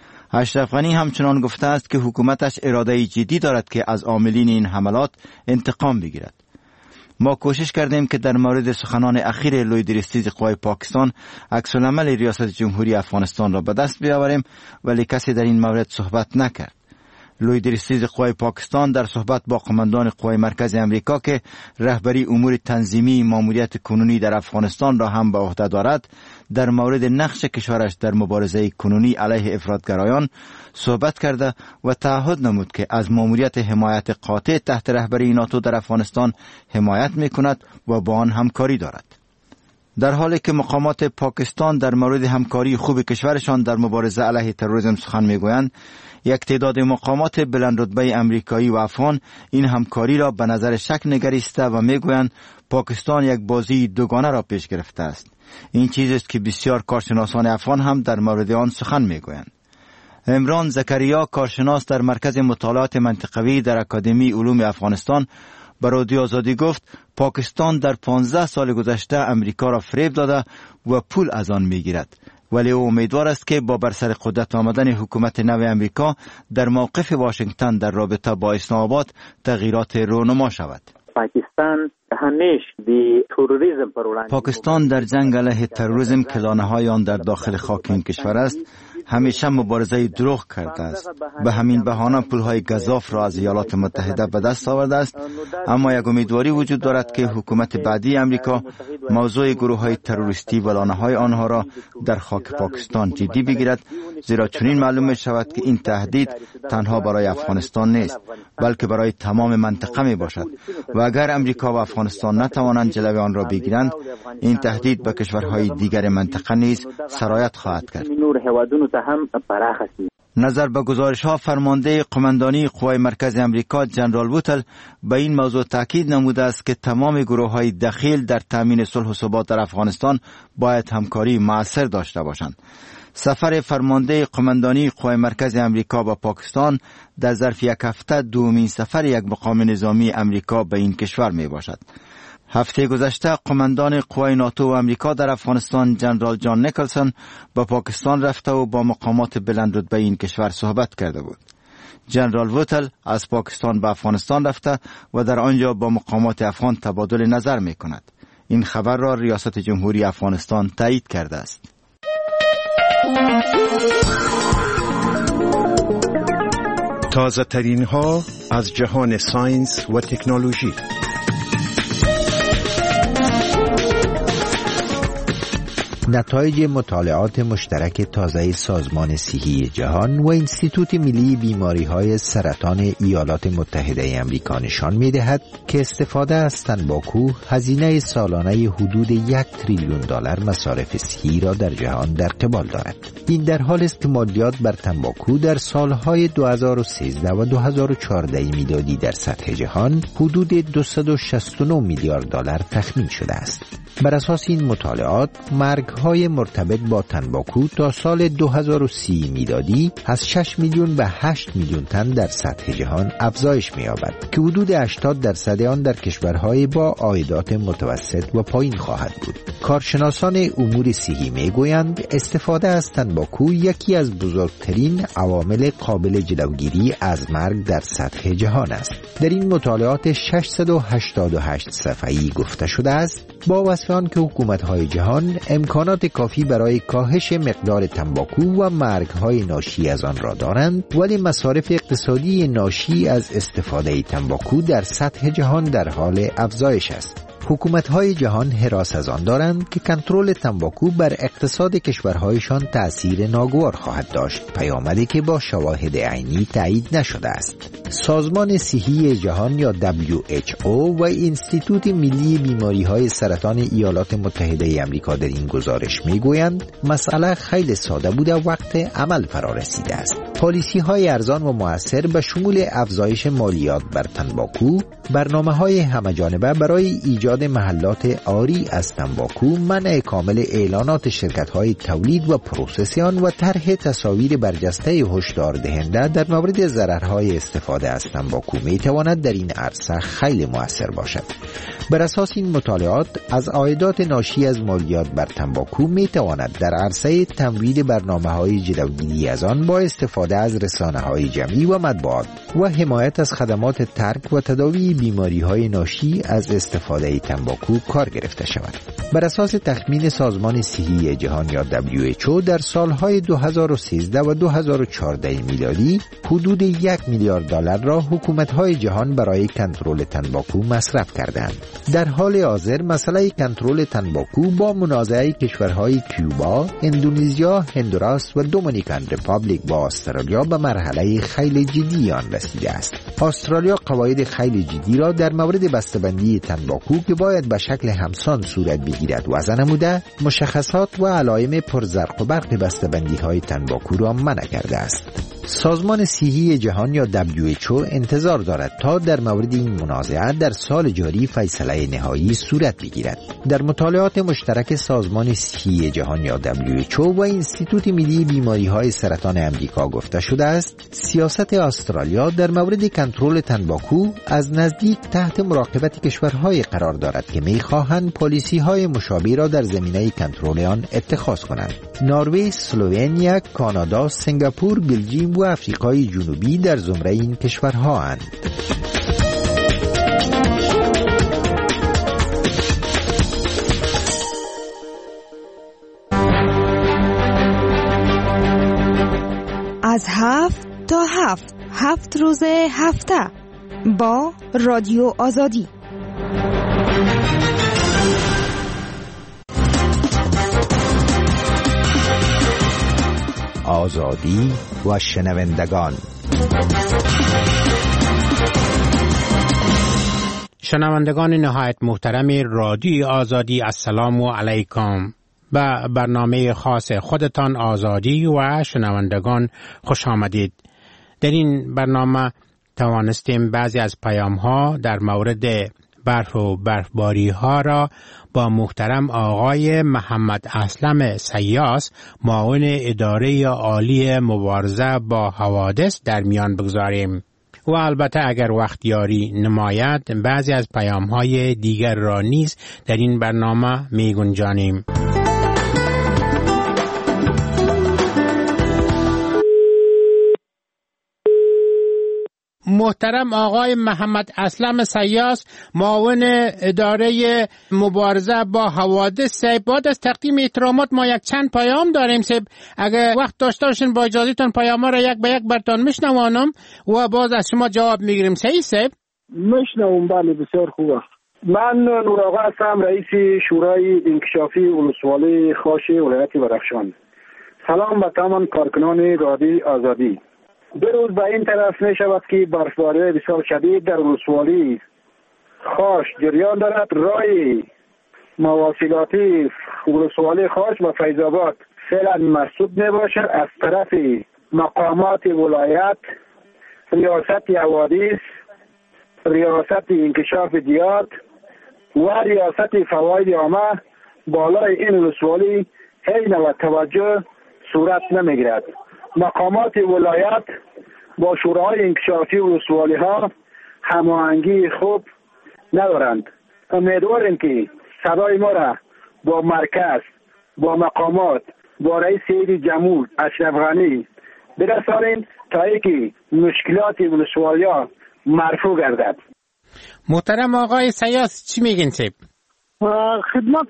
S8: اشرف غنی همچنان گفته است که حکومتش اراده جدی دارد که از عاملین این حملات انتقام بگیرد. ما کوشش کردیم که در مورد سخنان اخیر لوید ریستیز قوای پاکستان عکس العمل ریاست جمهوری افغانستان را به دست بیاوریم، ولی کسی در این مورد صحبت نکرد. لوید ریستیز قوای پاکستان در صحبت با قماندان قوای مرکز امریکا که رهبری امور تنظیمی ماموریت کنونی در افغانستان را هم به عهده دارد، در مورد نقش کشورش در مبارزه کنونی علیه افراطگرایان صحبت کرده و تعهد نمود که از ماموریت حمایت قاطع تحت رهبری ناتو در افغانستان حمایت می‌کند و با آن همکاری دارد. در حالی که مقامات پاکستان در مورد همکاری خوب کشورشان در مبارزه علیه تروریسم سخن می‌گویند، یک تعداد مقامات بلند رتبه امریکایی و افغان این همکاری را به نظر شک نگریسته و میگویند پاکستان یک بازی دوگانه را پیش گرفته است. این چیزی است که بسیار کارشناسان افغان هم در مورد آن سخن میگویند. عمران زکریا، کارشناس در مرکز مطالعات منطقوی در اکادمی علوم افغانستان، به رادیو آزادی گفت پاکستان در پانزده سال گذشته امریکا را فریب داده و پول از آن میگیرد، ولی او امیدوار است که با بر سر قدرت آمدن حکومت نو امریکا در موقف واشنگتن در رابطه با اسلام آباد تغییرات رونما شود.
S11: پاکستان همیشه
S8: پاکستان در جنگ علیه تروریسم که لانه‌های آن در داخل خاک این کشور است همیشه مبارزه دروغ کرده است. به همین بهانه پولهای گزاف را از ایالات متحده به دست آورده است، اما یک امیدواری وجود دارد که حکومت بعدی امریکا موضوع گروه‌های تروریستی و لانه‌های آنها را در خاک پاکستان جدی بگیرد، زیرا چنین معلوم می شود که این تهدید تنها برای افغانستان نیست بلکه برای تمام منطقه می باشد و اگر امریکا و افغانستان نتوانند جلوی آن را بگیرند، این تهدید به کشورهای دیگر منطقه نیز سرایت خواهد کرد. نظر به گزارش ها فرمانده قماندانی قوای مرکز امریکا جنرال ووتل به این موضوع تاکید نموده است که تمام گروه های دخیل در تامین صلح و ثبات در افغانستان باید همکاری مؤثر داشته باشند. سفر فرمانده قماندانی قوای مرکز امریکا به پاکستان در ظرف یک هفته دومین سفر یک مقام نظامی امریکا به این کشور می باشد. هفته گذشته قماندان قوای ناتو و امریکا در افغانستان جنرال جان نیکلسون به پاکستان رفته و با مقامات بلند رتبه این کشور صحبت کرده بود. جنرال ووتل از پاکستان به افغانستان رفته و در آنجا با مقامات افغان تبادل نظر می کند. این خبر را ریاست جمهوری افغانستان تایید کرده است.
S12: تازه ترین ها از جهان ساینس و تکنولوژی.
S13: نتایج مطالعات مشترک تازه سازمان صحی جهان و انستیتوت ملی بیماری‌های سرطان ایالات متحده آمریکا نشان می‌دهد که استفاده از تنباکو هزینه سالانه حدود یک تریلیون دلار مصارف صحی را در جهان در قبال دارد. این در حالی است که مالیات بر تنباکو در سالهای دو هزار و سیزده و دو هزار و چهارده میلادی در سطح جهان حدود دویست و شصت و نه میلیارد دلار تخمین شده است. بر اساس این مطالعات مرگ‌های مرتبط با تنباکو تا سال دو هزار و سی میلادی از شش میلیون به هشت میلیون تن در سطح جهان افزایش می‌یابد که حدود هشتاد درصد آن در کشورهای با عایدات متوسط و پایین خواهد بود. کارشناسان امور صحی می‌گویند استفاده از تنباکو یکی از بزرگترین عوامل قابل جلوگیری از مرگ در سطح جهان است. در این مطالعات ششصد و هشتاد و هشت صفحه‌ای گفته شده است با وصف آن که حکومت‌های جهان امکانات کافی برای کاهش مقدار تنباکو و مرگ‌های ناشی از آن را دارند، ولی مصارف اقتصادی ناشی از استفاده تنباکو در سطح جهان در حال افزایش است. حکومت‌های جهان هراس از آن دارند که کنترل تنباکو بر اقتصاد کشورهایشان تأثیر ناگوار خواهد داشت، پیامدی که با شواهد عینی تایید نشده است. سازمان صحی جهان یا دبلیو اچ او و انستیتوت ملی بیماری‌های سرطان ایالات متحده آمریکا در این گزارش می‌گویند مسئله خیلی ساده بوده، وقت عمل فرا رسیده است. پالیسی‌های ارزان و مؤثر به شمول افزایش مالیات بر تنباکو، برنامه‌های همه‌جانبه برای ایجاد ایجاد محلات عاری از تنباکو، منع کامل اعلانات شرکت‌های تولید و پروسس آن و طرح تصاویر برجسته هشدار دهنده در مورد ضررهای استفاده از تنباکو می‌تواند در این عرصه خیلی مؤثر باشد. بر اساس این مطالعات از عایدات ناشی از مالیات بر تنباکو می‌تواند در عرصه تمویل برنامه‌های جلوگیری از آن با استفاده از رسانه‌های جمعی و مطبوعات و حمایت از خدمات ترک و تداوی بیماری‌های ناشی از استفاده تنباکو کار گرفته شود. بر اساس تخمین سازمان صحی جهان یا دبلیو اچ او در سالهای دو هزار و سیزده و دو هزار و چهارده میلادی حدود یک میلیارد دلار را حکومت‌های جهان برای کنترل تنباکو مصرف کردند. در حال حاضر مسئله کنترل تنباکو با منازعه کشورهای کیوبا، اندونزیا، هندوراس و دومینیکن ریپابلیک با استرالیا به مرحله خیلی جدی آن رسیده است. استرالیا قواعد خیلی جدی را در مورد بسته‌بندی تنباکو که باید به شکل همسان صورت بگیرد وضع نموده، مشخصات و علائم پرزرق و برق بسته‌بندی‌های تنباکو را منع کرده است. سازمان صحی جهان یا دبلیو اچ او انتظار دارد تا در مورد این منازعه در سال جاری فیصله نهایی صورت بگیرد. در مطالعات مشترک سازمان صحی جهان یا دبلیو اچ او و انستیتوت ملی بیماری‌های سرطان امریکا گفته شده است سیاست استرالیا در مورد کنترل تنباکو از نزدیک تحت مراقبت کشورهای قرار دارد که می‌خواهند پالیسی‌های مشابه را در زمینه کنترل آن اتخاذ کنند. نروژ، اسلوونیا، کانادا، سنگاپور، بلژیم و آفریقای جنوبی در زمره این کشورها اند.
S14: از هفت تا هفت هفت روز هفته با رادیو آزادی.
S13: آزادی و شنوندگان.
S15: شنوندگان نهایت محترم رادیو آزادی، السلام علیکم. به برنامه خاص خودتان آزادی و شنوندگان خوش آمدید. در این برنامه توانستیم بعضی از پیام ها در مورد برف و برفباری ها را با محترم آقای محمد اسلم سیاس، معاون اداره عالی مبارزه با حوادث در میان بگذاریم و البته اگر وقت یاری نماید بعضی از پیام های دیگر را نیز در این برنامه می گنجانیم. محترم آقای محمد اسلم سیاس، معاون اداره مبارزه با حوادث، صاحب بعد از تقدیم احترامات ما یک چند پیام داریم صاحب. اگر وقت داشته باشین با اجازهتون پیام را یک به یک برتان میشنوانم و باز از شما جواب میگیریم. صحیح صاحب؟
S16: میشنوم. بله بسیار خوبه. من نور آقا هستم، رئیس شورای انکشافی ولسوالی خاص ولایت بدخشان. سلام به تمام کارکنان رادیو آزادی. دو روز به این طرف می شود که برفباری بسیار شدید در ولسوالی خاص جریان دارد. راه مواصلاتی ولسوالی خاص و فیض آباد فعلا مسدود می باشد. از طرف مقامات ولایت، ریاست حوادث، ریاست انکشاف دیات و ریاست فواید عامه بالای این ولسوالی هیچ نوع توجه صورت نمی گیرد. مقامات ولایت با شورای انکشافی ولسوالی ها هماهنگی خوب ندارند. امیدواریم که صدای ما را با مرکز، با مقامات، با رئیس جمهور اشرف غنی برسانیم تا اینکه مشکلات ولسوالی ها مرفوع گردد.
S15: محترم آقای سیاس چی میگین صاحب؟
S16: خدمت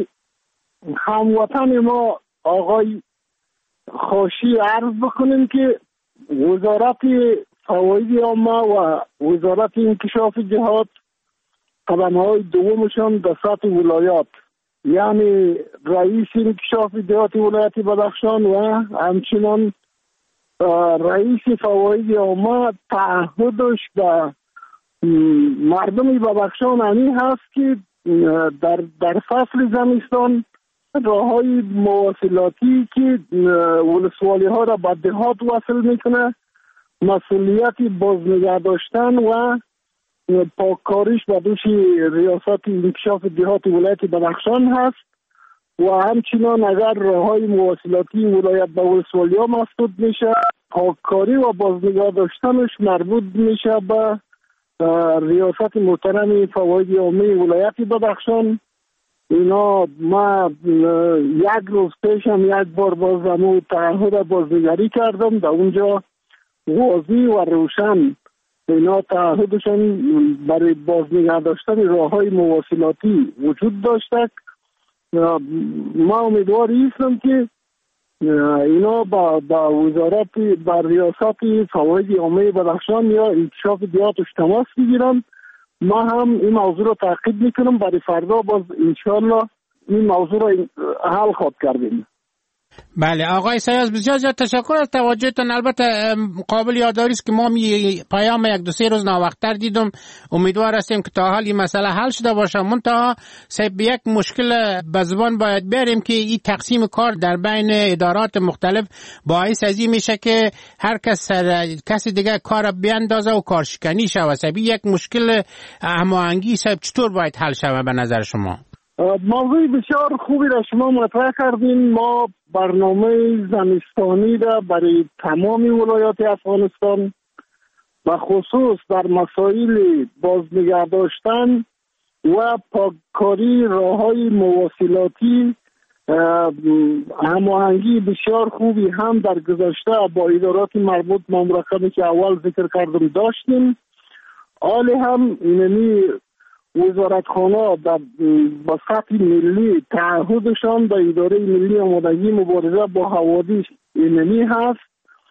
S16: هموطن ما آقای خوشی عرض بکنیم که وزارت فواید عامه و وزارت انکشاف جهات قدم‌های دومشان در سطح ولایات، یعنی رئیس انکشاف جهات ولایت بدخشان و همچنان رئیس فواید عامه تعهدش به مردم بدخشان همی هست که در در فصل زمستان راه‌های مواصلاتی که ولسوالی ها را به دهات وصل میکنه مسئولیت بازنگه داشتن و
S17: پاککاریش به دوش ریاست انکشاف دیهات ولایت بدخشان هست و همچنان اگر راههای مواصلاتی ولایت به ولسوالی‌ها مسدود میشه، پاککاری و بازنگاه داشتنش مربوط میشه به ریاست محترم فواید عامه ولایت بدخشان. اینا ما یک روز پیش هم یک بار باز همون تعهد بازنگری کردم، در اونجا واضح و روشن اینا تعهدشان برای بازنگه داشتن راههای مواصلاتی وجود داشته. ما امیدوار هستم که اینا با, با وزارت با ریاست فواید عامه بدخشان یا انکشاف دیهاتش تماس بگیرن. ما هم این موضوع رو تعقیب میکنم، برای فردا باز انشاءالله این موضوع رو حل خواهد کردیم.
S15: بله آقای سیاز بسیار زیاد تشکر از توجهتون. البته قابل یادداری است که ما می پیام یک دو سه روز ناوقت‌تر دیدم. امیدوار هستیم که تا حال این مسئله حل شده باشه. منتها صاحب یک مشکل به زبان باید بیاریم که این تقسیم کار در بین ادارات مختلف باعث از این میشه که هر کس کسی دیگه کار بیاندازه و کارشکنی شود. صاحب یک مشکل هماهنگی صاحب چطور باید حل شود به نظر شما؟
S17: موضوع بسیار خوبی را شما مطرح کردین. ما برنامه زمستانی را برای تمام ولایات افغانستان و خصوص در مسائل بازنگه داشتن و پاککاری راههای مواصلاتی هماهنگی بسیار خوبی هم در گذشته با ادارات مربوط ممرکمی که اول ذکر کردم داشتیم. حال هم اینمی وزارتخانه با سطح ملی تعهدشان به اداره ملی آمادگی مبارزه با حوادث اینمی هست.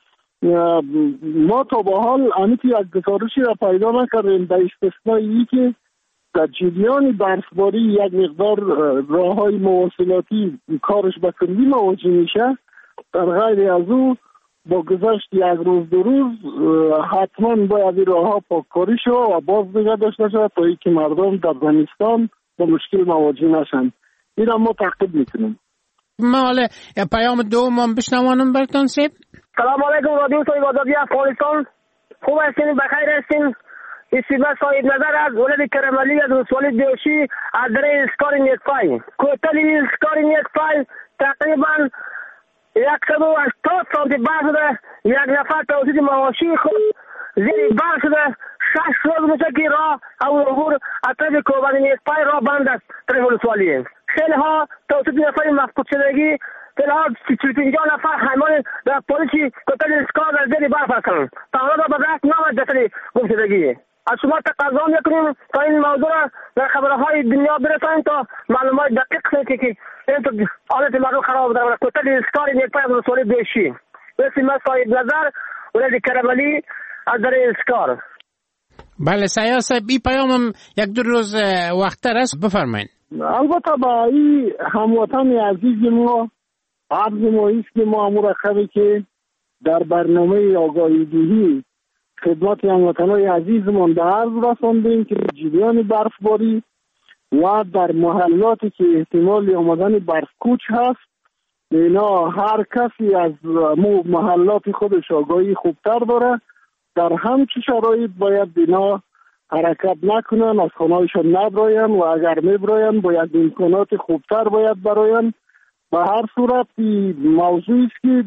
S17: ما تا به حال امیتی یک گزارشی را پیدا نکردیم به استثنایی که در جریان برفباری یک مقدار راههای مواصلاتی کارش به کندی مواجه میشه. در غیر از او با گذشت یک روز دو روز حتما باید این راه ها پاککاری شد و باز نگه داشته شد تا اینکه مردم در زمستان با مشکل مواجه نشن. این را ما تعقیب میکنیم.
S15: ما حالا پیام دوم هم بشنوانم براتون سیب.
S18: سلام علیکم رادیو صاحب آزادی افغانستان. خوب هستین؟ بخیر هستین؟ استیبه صاحب نظر از ولد کرمالی از ولسوالی دیوشی از دره اسکار نیکفای کوتل اسکار نیکفای تقریبا یکصد و هشتاد سانتی برف شده. یک نفر توسط مواشی خود زیر برف شده. شش روز میشه که راه او عبور از طرف کوبان نیکفای راه بند است. طرف ولسوالی خیلی ها توسط نفر مفقود شدگی فیلها پنجاه نفر حیمان در پلیسی کوتل اسکار در زیر برف هستند. تا حالا به دست نامد جسد گم شدگی. از شما تقاضا میکنیم تا این موضوع را در خبرهای دنیا برسانید تا معلومات دقیق شد که این حالت مردم خراب در کوتل اسکار نیکفای از ولسوالی دیوشی. بسیار ما صاحب نظر ولد کرمالی از دره اسکار.
S15: بله سیاه صاحب این پیامم یک دو روز وقت‌تر است، بفرمایید.
S17: البته با این هموطن عزیز ما عرض ما است که ما امور خبری که در برنامه آگاهی دهی خدمت هموطنان عزیزمان به عرض رساندیم که جریان برفباری و در محلاتی که احتمال آمدن برف کوچ هست اینا هر کسی از محلات خودش آگاهی خوبتر داره. در همچه شرایط باید اینا حرکت نکنن، از خانهایشان نبراین و اگر میبراین باید امکانات خوبتر باید براین. به هر صورت موضوعی است که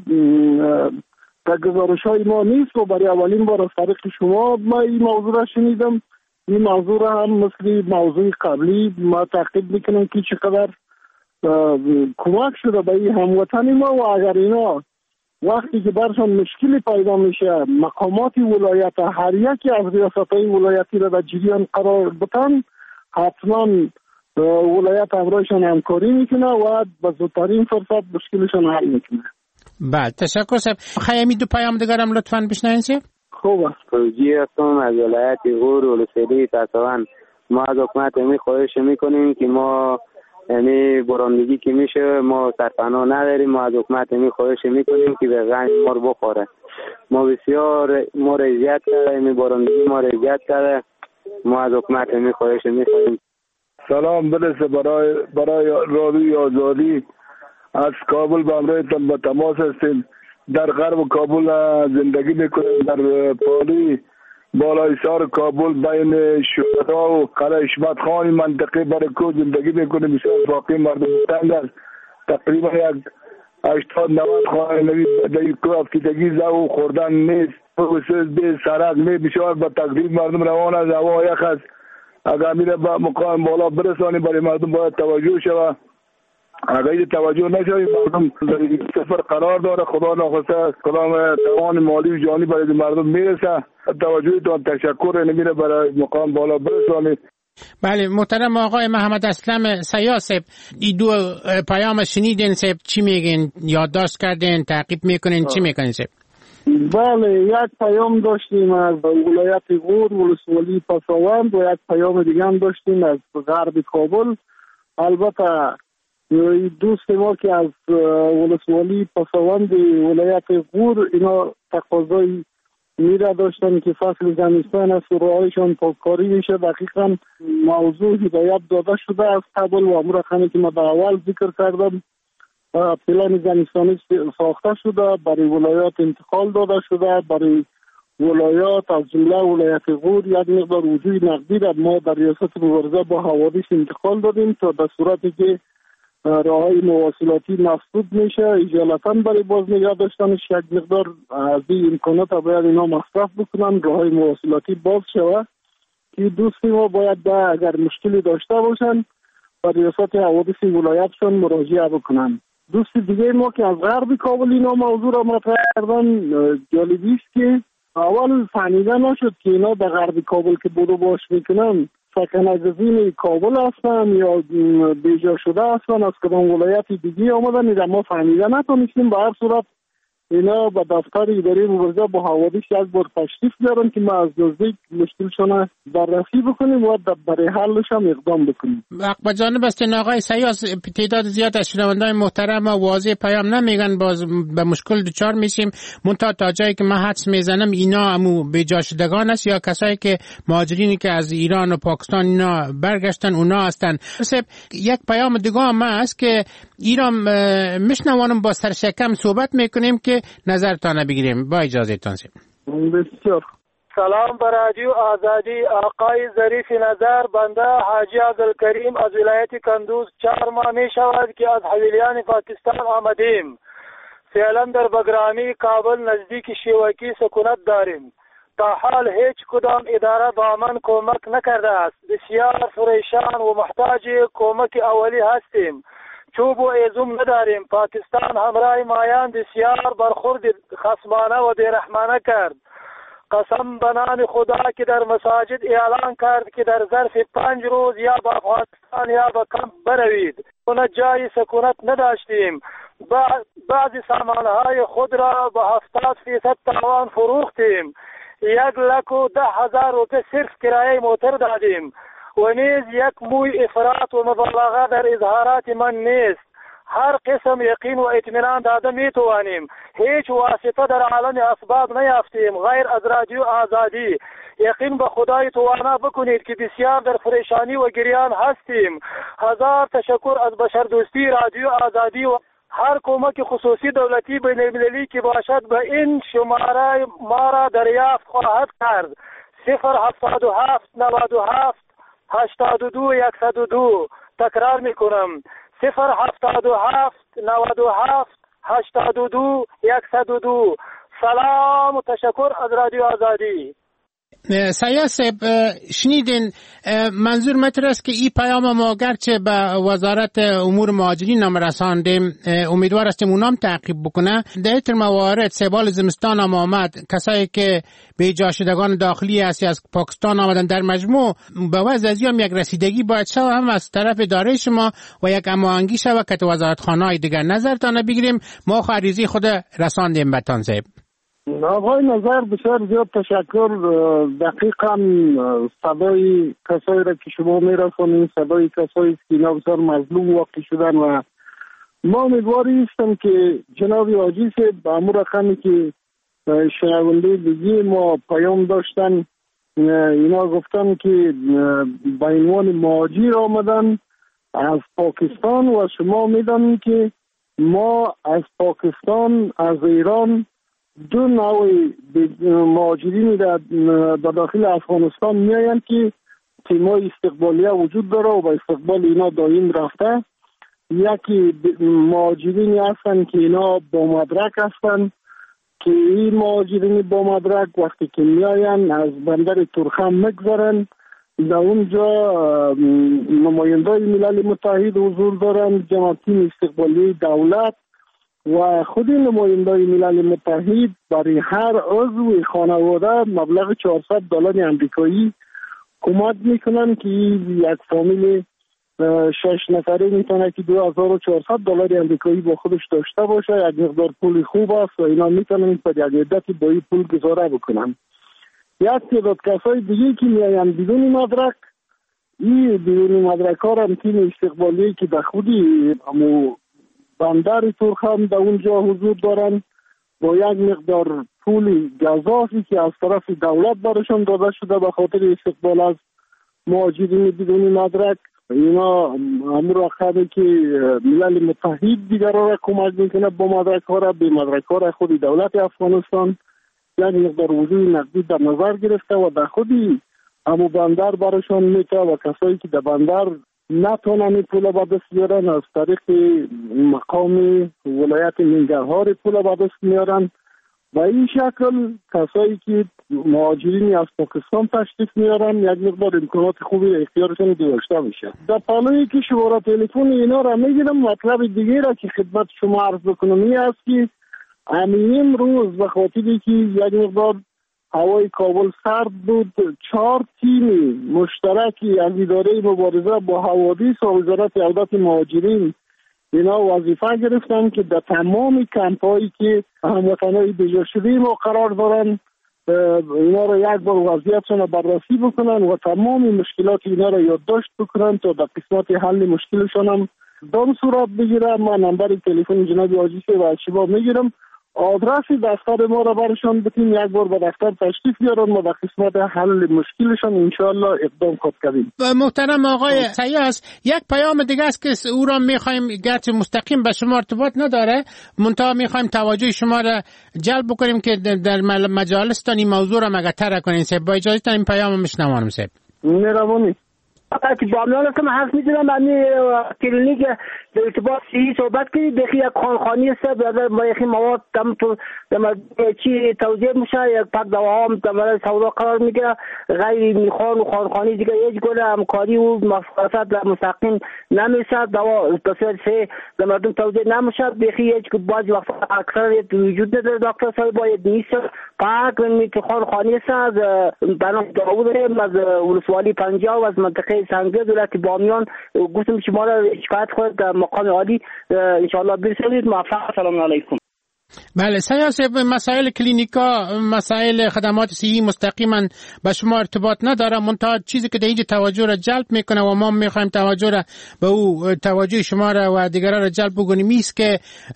S17: در گزارش های ما نیست و برای اولین بار از طریق شما ما این موضوع را شنیدم. این موضوع را هم مثل موضوع قبلی ما تعقیب میکنم که چقدر کمک شده به این هموطن ما و اگر اینا وقتی که برشان مشکلی پیدا میشه مقامات ولایت هر یکی از ریاست‌های ولایتی را در جریان قرار بدن حتما ولایت همراهشان همکاری میکنه و به زودترین فرصت مشکلشان حل میکنه.
S15: بله تشکر صاحب. خیلی دو پیام دیگرم لطفاً بشنوین صاحب.
S17: خوب است.
S19: توجیه هستم از ولایت غور و ولسوالی تاسوان. ما از حکومت می خواهش میکنیم که ما یعنی بارندگی که میشه ما سرپناه نداریم. ما از حکومت می خواهش میکنیم که به غنی ما رو بخوره. ما بسیار ما رو اذیت کرده، یعنی بارندگی ما رو اذیت کرده. ما از حکومت می خواهش میکنیم.
S20: سلام برسه برای برای رادیوی آزادی از کابل به همراهتان با تماس هستیم. در غرب کابل زندگی میکنیم، در پالی بالای سر کابل بین شهدا و قلعه حشمت خان منطقه برای کو زندگی میکنه. بسیار واقعی مردم تنگ است. تقریبا یک هشتاد نود خانه نوی در کو افتیدگی زو خوردن نیست. بسیار به سرک می بسیار با تقریب مردم روان است. هوا یخ است. اگر میره با مقام بالا برسانی برای مردم باید توجه شود. اگر این توجه نشوی مردم در سفر قرار داره. خدا ناخواسته کلام توان مالی و جانی برای مردم میرسه. توجهتان تشکر. نمیره برای مقام بالا برسانی.
S15: بله محترم آقای محمد اسلم سیاس، این دو پیام شنیدین سب چی میگین؟ یادداشت کردین؟ تعقیب میکنین؟ چی میکنین سب؟
S17: بله، یک پیام داشتیم از ولایت غور ولسوالی پساوند و یک پیام دیگه هم داشتیم از غرب کابل. البته دوست ما که از ولسوالی پساوند ولایت غور اینا تقاضای میره داشتن که فصل زمستان است و راهشان پاککاری میشه. دقیقا موضوع هدایت داده شده از قبل و امور خانه که ما در اول ذکر کردم پلان زمستانی ساخته شده، برای ولایات انتقال داده شده. برای ولایات از جمله ولایت غور یک مقدار وجود نقدی را ما در ریاست مبارزه با حوادث انتقال دادیم تا در صورتی که راههای مواصلاتی مسدود میشه اجالتا برای باز نگه داشتنش یک مقدار از این امکانات باید اینا مصرف بکنن، راههای مواصلاتی باز شود که دوستی ما باید ده اگر مشکلی داشته باشن و ریاست حوادث ولایتشون مراجعه بکنن. دوست دیگه ما که از غرب کابل اینا موضوع را مطرح کردن، جالبی است که اول فهمیده نشد که اینا در غرب کابل که برو باش میکنن سکنه‌گزین کابل هستن یا بیجا شده هستن، از کدام ولایت دیگه آمدن. اینا ما فهمیده نتونستیم. به هر صورت اینا به دفتر اداره مبارزه با حوادث یک بار تشریف بیارن که ما از نزدیک مشکلشون بررسی بکنیم و برای حلش هم اقدام بکنیم.
S15: به جانب استن آقای سیاس، تعداد زیاد از شنوندگان محترم واضح پیام نمیگن، باز به مشکل دچار میشیم. منتها تا جایی که من حدس میزنم اینا همو بیجا شدگان است یا کسایی که مهاجرینی که از ایران و پاکستان اینا برگشتن اونا هستن. یک پیام دیگه هم هست که ایران میشنوانم با سرشکم صحبت میکنیم که نظرتان بگیریم. با اجازه تان.
S17: بسیار
S21: سلام بر رادیو آزادی. آقای ظریف نظر، بنده حاجی عبدالکریم از ولایت کندوز. چهار ماه می شود که از حویلیان پاکستان آمدیم. فعلا در بگرامی کابل نزدیک شیوکی سکونت داریم. تا حال هیچ کدام اداره با من کمک نکرده است. بسیار پریشان و محتاج کمک اولی هستیم. چوب و ایزوم نداریم. پاکستان همراه مایان بسیار برخورد خصمانه و بیرحمانه کرد. قسم بنام خدا که در مساجد اعلان کرد که در ظرف پنج روز یا به افغانستان یا به کمپ بروید. اون جای سکونت نداشتیم. بعضی سامانهای خود را به هفتاد فیصد تاوان فروختیم. یک لک و ده هزار روپه صرف کرایه موتر دادیم. و نیز یک موی افراط و مبالغه در اظهارات من نیست. هر قسم یقین و اطمینان داده می توانیم. هیچ واسطه در عالم اسباب نیافتیم غیر از رادیو آزادی. یقین به خدای توانا بکنید که بسیار در پریشانی و گریان هستیم. هزار تشکر از بشردوستی رادیو آزادی و هر کمک خصوصی دولتی بین المللی که باشد به این شماره ما را دریافت خواهد کرد. صفر هفتاد و هفت نود و هفت هشتاد و دو یکصد و دو. تکرار میکنم صفر هفتاد و هفت نود و هفت هشتاد و دو یکصد و دو. سلام و تشکر از رادیو آزادی.
S15: سیاس شنیدین منظور متر است که این پیام ما گرچه به وزارت امور مهاجرین هم رساندیم، امیدوار هستیم اونام تعقیب بکنه. در این موارد سیبال زمستان هم آمد، کسایی که بیجا شدگان داخلی هستی از پاکستان آمدن، در مجموع به وضع ازی هم یک رسیدگی باید شد هم از طرف اداره شما و یک هماهنگی شود که وزارت خانه های دیگر نظرتان بگیریم. ما خریزی خود رساندیم به تان صاحب.
S17: آقای نظر بسیار زیاد تشکر. دقیقا صدای کسایی را که شما میرسانید صدای کسایی که اینا بسیار مظلوم واقع شدن و ما امیدواری هستم که جناب حاجی صاحب به امور رقمی که شنونده دیگه ما پیام داشتن، اینا گفتن که به عنوان مهاجر آمدن از پاکستان و شما میدانید که ما از پاکستان از ایران دو نوع مهاجرین در داخل افغانستان میآیند که تیمای استقبالیه وجود داره و با استقبال اینا دائم رفته. یکی مهاجرین هستند که اینا با مدرک هستند که این مهاجرین با مدرک وقتی که میآیند از بندر تورخم میگذرن، در اونجا نمایندای ملل متحد حضور دارند، جمع تیم استقبالی دولت و خود نمایندای ملل متحد برای هر عضو خانواده مبلغ چهارصد دلار آمریکایی کمک میکنن که یک فامیل شش نفره میتونه که دو هزار و چهارصد دلار آمریکایی با خودش داشته باشه. یک مقدار پول خوب است و اینا میتونن پر یک عدتی با این پول گذاره بکنن. یک تعداد کسای دیگه که میاین بدون مدرک، این بدون مدرک ها هم تیم استقبالی که به خودی امو بندر تورخم در اونجا حضور دارن با یک مقدار پول گزافی که از طرف دولت برشان داده شده به خاطر استقبال از مهاجرین بدون مدرک، اینا همون رقمی که ملل متحد دیگر را کمک میکنه با مدرک ها را، به مدرک ها را خود دولت افغانستان یک مقدار وجود نقدی در نظر گرفته و در خودی همو بندر برشان میته و کسایی که در بندر نتونن پول به دست بیارن از طریق مقام ولایت ننگرهار پول به دست میارن. و این شکل کسایی که مهاجرینی از پاکستان تشریف میارن یک مقدار امکانات خوبی اختیارشون داشته میشه. در پالویی که شماره تلفن اینا را میگیرم، مطلب دیگه را که خدمت شما عرض بکنم است که همین روز به خاطری که یک مقدار هوای کابل سرد بود، چهار تیم مشترکی از اداره مبارزه با حوادث و وزارت عودت مهاجرین اینا وظیفه گرفتن که در تمام کمپ هایی که هموطنای بجا شده ما قرار دارن اینا را یک بار وضعیتشون بررسی بکنن و تمام مشکلات اینا را یادداشت بکنن تا در قسمت حل مشکلشون هم دام صورت بگیره. ما نمبر تلفن جناب حاجی و اشبا میگیرم، آدرس دفتر ما را برشان بتیم یک بار به دفتر تشریف بیارن و در قسمت حل مشکلشان انشاءالله اقدام خود کردیم.
S15: محترم آقای سیاس، یک پیام دیگه است که او را میخوایم، گرچه مستقیم به شما ارتباط نداره، منتها میخوایم توجه شما را جلب بکنیم که در مجالس تان این موضوع را مگتر کنین. سه با اجازه تان این پیام میشنوانم. سه
S17: مهربانی.
S18: وقتی بامیان هستم حرف میزنم من کلینیک در ارتباط صحی صحبت کنید. بخی یک خانخانی است برادر با یکی مواد تم تو چی توضیح میشه، یک پاک دوا هم در سودا قرار میگیره، غیر میخوان و خانخانی دیگه هیچ گونه همکاری و مفاصلات در مستقیم نمیشه، دوا بسیار سه در مردم توضیح نمیشه. بخی هیچ بعضی وقت اکثر وجود نداره دکتر صاحب باید نیست پاک میت خانخانی است از بنا داوود از ولسوالی پنجاه و از منطقه سنگه دولت بامیان. گفتم شما را شکایت خود در مقام عالی انشاءالله برسونید. موفق. سلام علیکم.
S15: بله سیاسی، مسائل کلینیکا، مسائل خدمات صحی مستقیما به شما ارتباط نداره، منتها چیزی که در اینجا توجه را جلب میکنه و ما میخوایم توجه را به او توجه شما را و دیگران را جلب بکنیم است که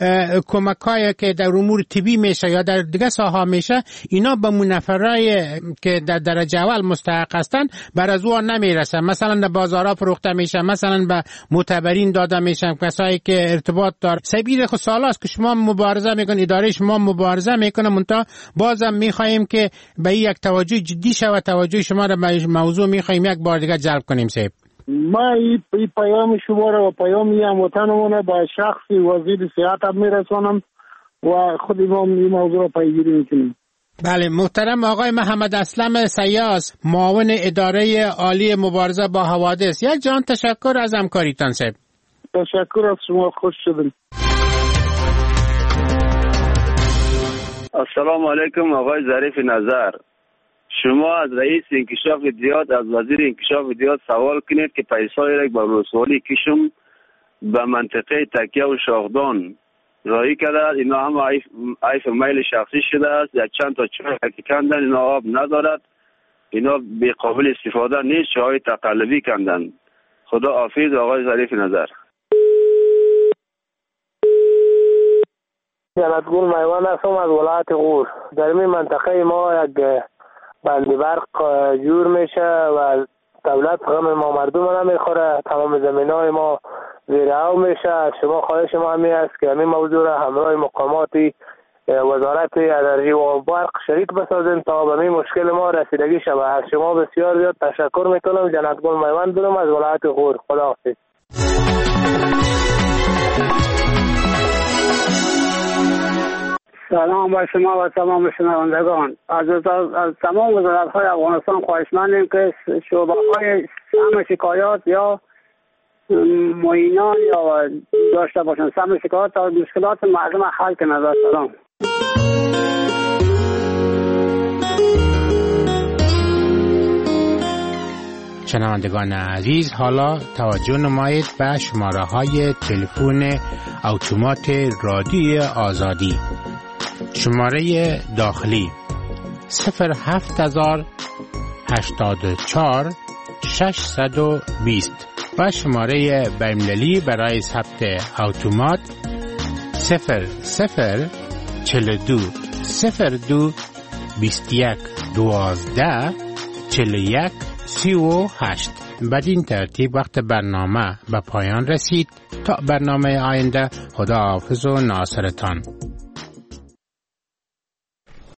S15: کمکایی که در امور طبی میشه یا در دیگه ساحه میشه اینا به منفرای که در درجه اول مستحق هستند بر از او نمیرسه. مثلا در بازارها فروخته میشه، مثلا به معتبرین داده میشن، کسایی که ارتباط دار. سبیل خود سالاست که شما مبارزه میکنید، اداره شما مبارزه میکنه، منتها بازم میخوایم که به یک توجه جدی شود. توجه شما را به موضوع میخوایم یک بار دیگه جلب کنیم. صاحب
S17: ما این پیام شما را و پیام هموطنمون به شخص وزیر صحت هم میرسانم و خود ما این موضوع را پیگیری میکنیم.
S15: بله محترم آقای محمد اسلم سیاس، معاون اداره عالی مبارزه با حوادث، یک جان تشکر از همکاریتان. صاحب
S17: تشکر از شما، خوش شدیم.
S3: السلام علیکم آقای ظریف نظر. شما از رئیس انکشاف ادیات، از وزیر انکشاف ادیات سوال کنید که پیسای را با ولسوالی کشم به منطقه تکیه و شاخدان رایی کرده. اینا هم عیف میل شخصی شده است. یا چند تا چای که کندن اینا آب ندارد، اینا به قابل استفاده نیست، چای تقلبی کندن. خدا حافظ آقای ظریف نظر.
S22: جنتگل میوان هستم از ولایت غور. در این منطقه ما یک بندی برق جور میشه و دولت غم ما مردم نمیخوره، تمام زمین های ما زیر آب میشه. شما خواهش ما همی است که همین موضوع را همراه مقامات وزارت انرژی و برق شریک بسازیم تا به این مشکل ما رسیدگی شود. از شما بسیار زیاد تشکر میکنم. جناب گل میوند بودم از ولایت غور. خداحافظ.
S4: سلام با شما و تمام شنوندگان. از, از تمام وزارت‌های افغانستان خواهشمندیم که شعبه‌های سهم شکایات یا معینان یا داشته باشند سهم شکایات تا مشکلات مردم حل کنند. سلام.
S15: شنوندگان عزیز، حالا توجه نمایید به شماره های تلفن اتومات رادیوی آزادی. شماره داخلی صفر هفت هزار هشتاد و چهار ششصد و بیست و شماره بین‌المللی برای ثبت اتومات صفر صفر چهل و دو صفر دو بیست و یک دوازده چهل و یک سی و هشت. بدین ترتیب وقت برنامه به پایان رسید. تا برنامه آینده، خداحافظ و ناصرتان.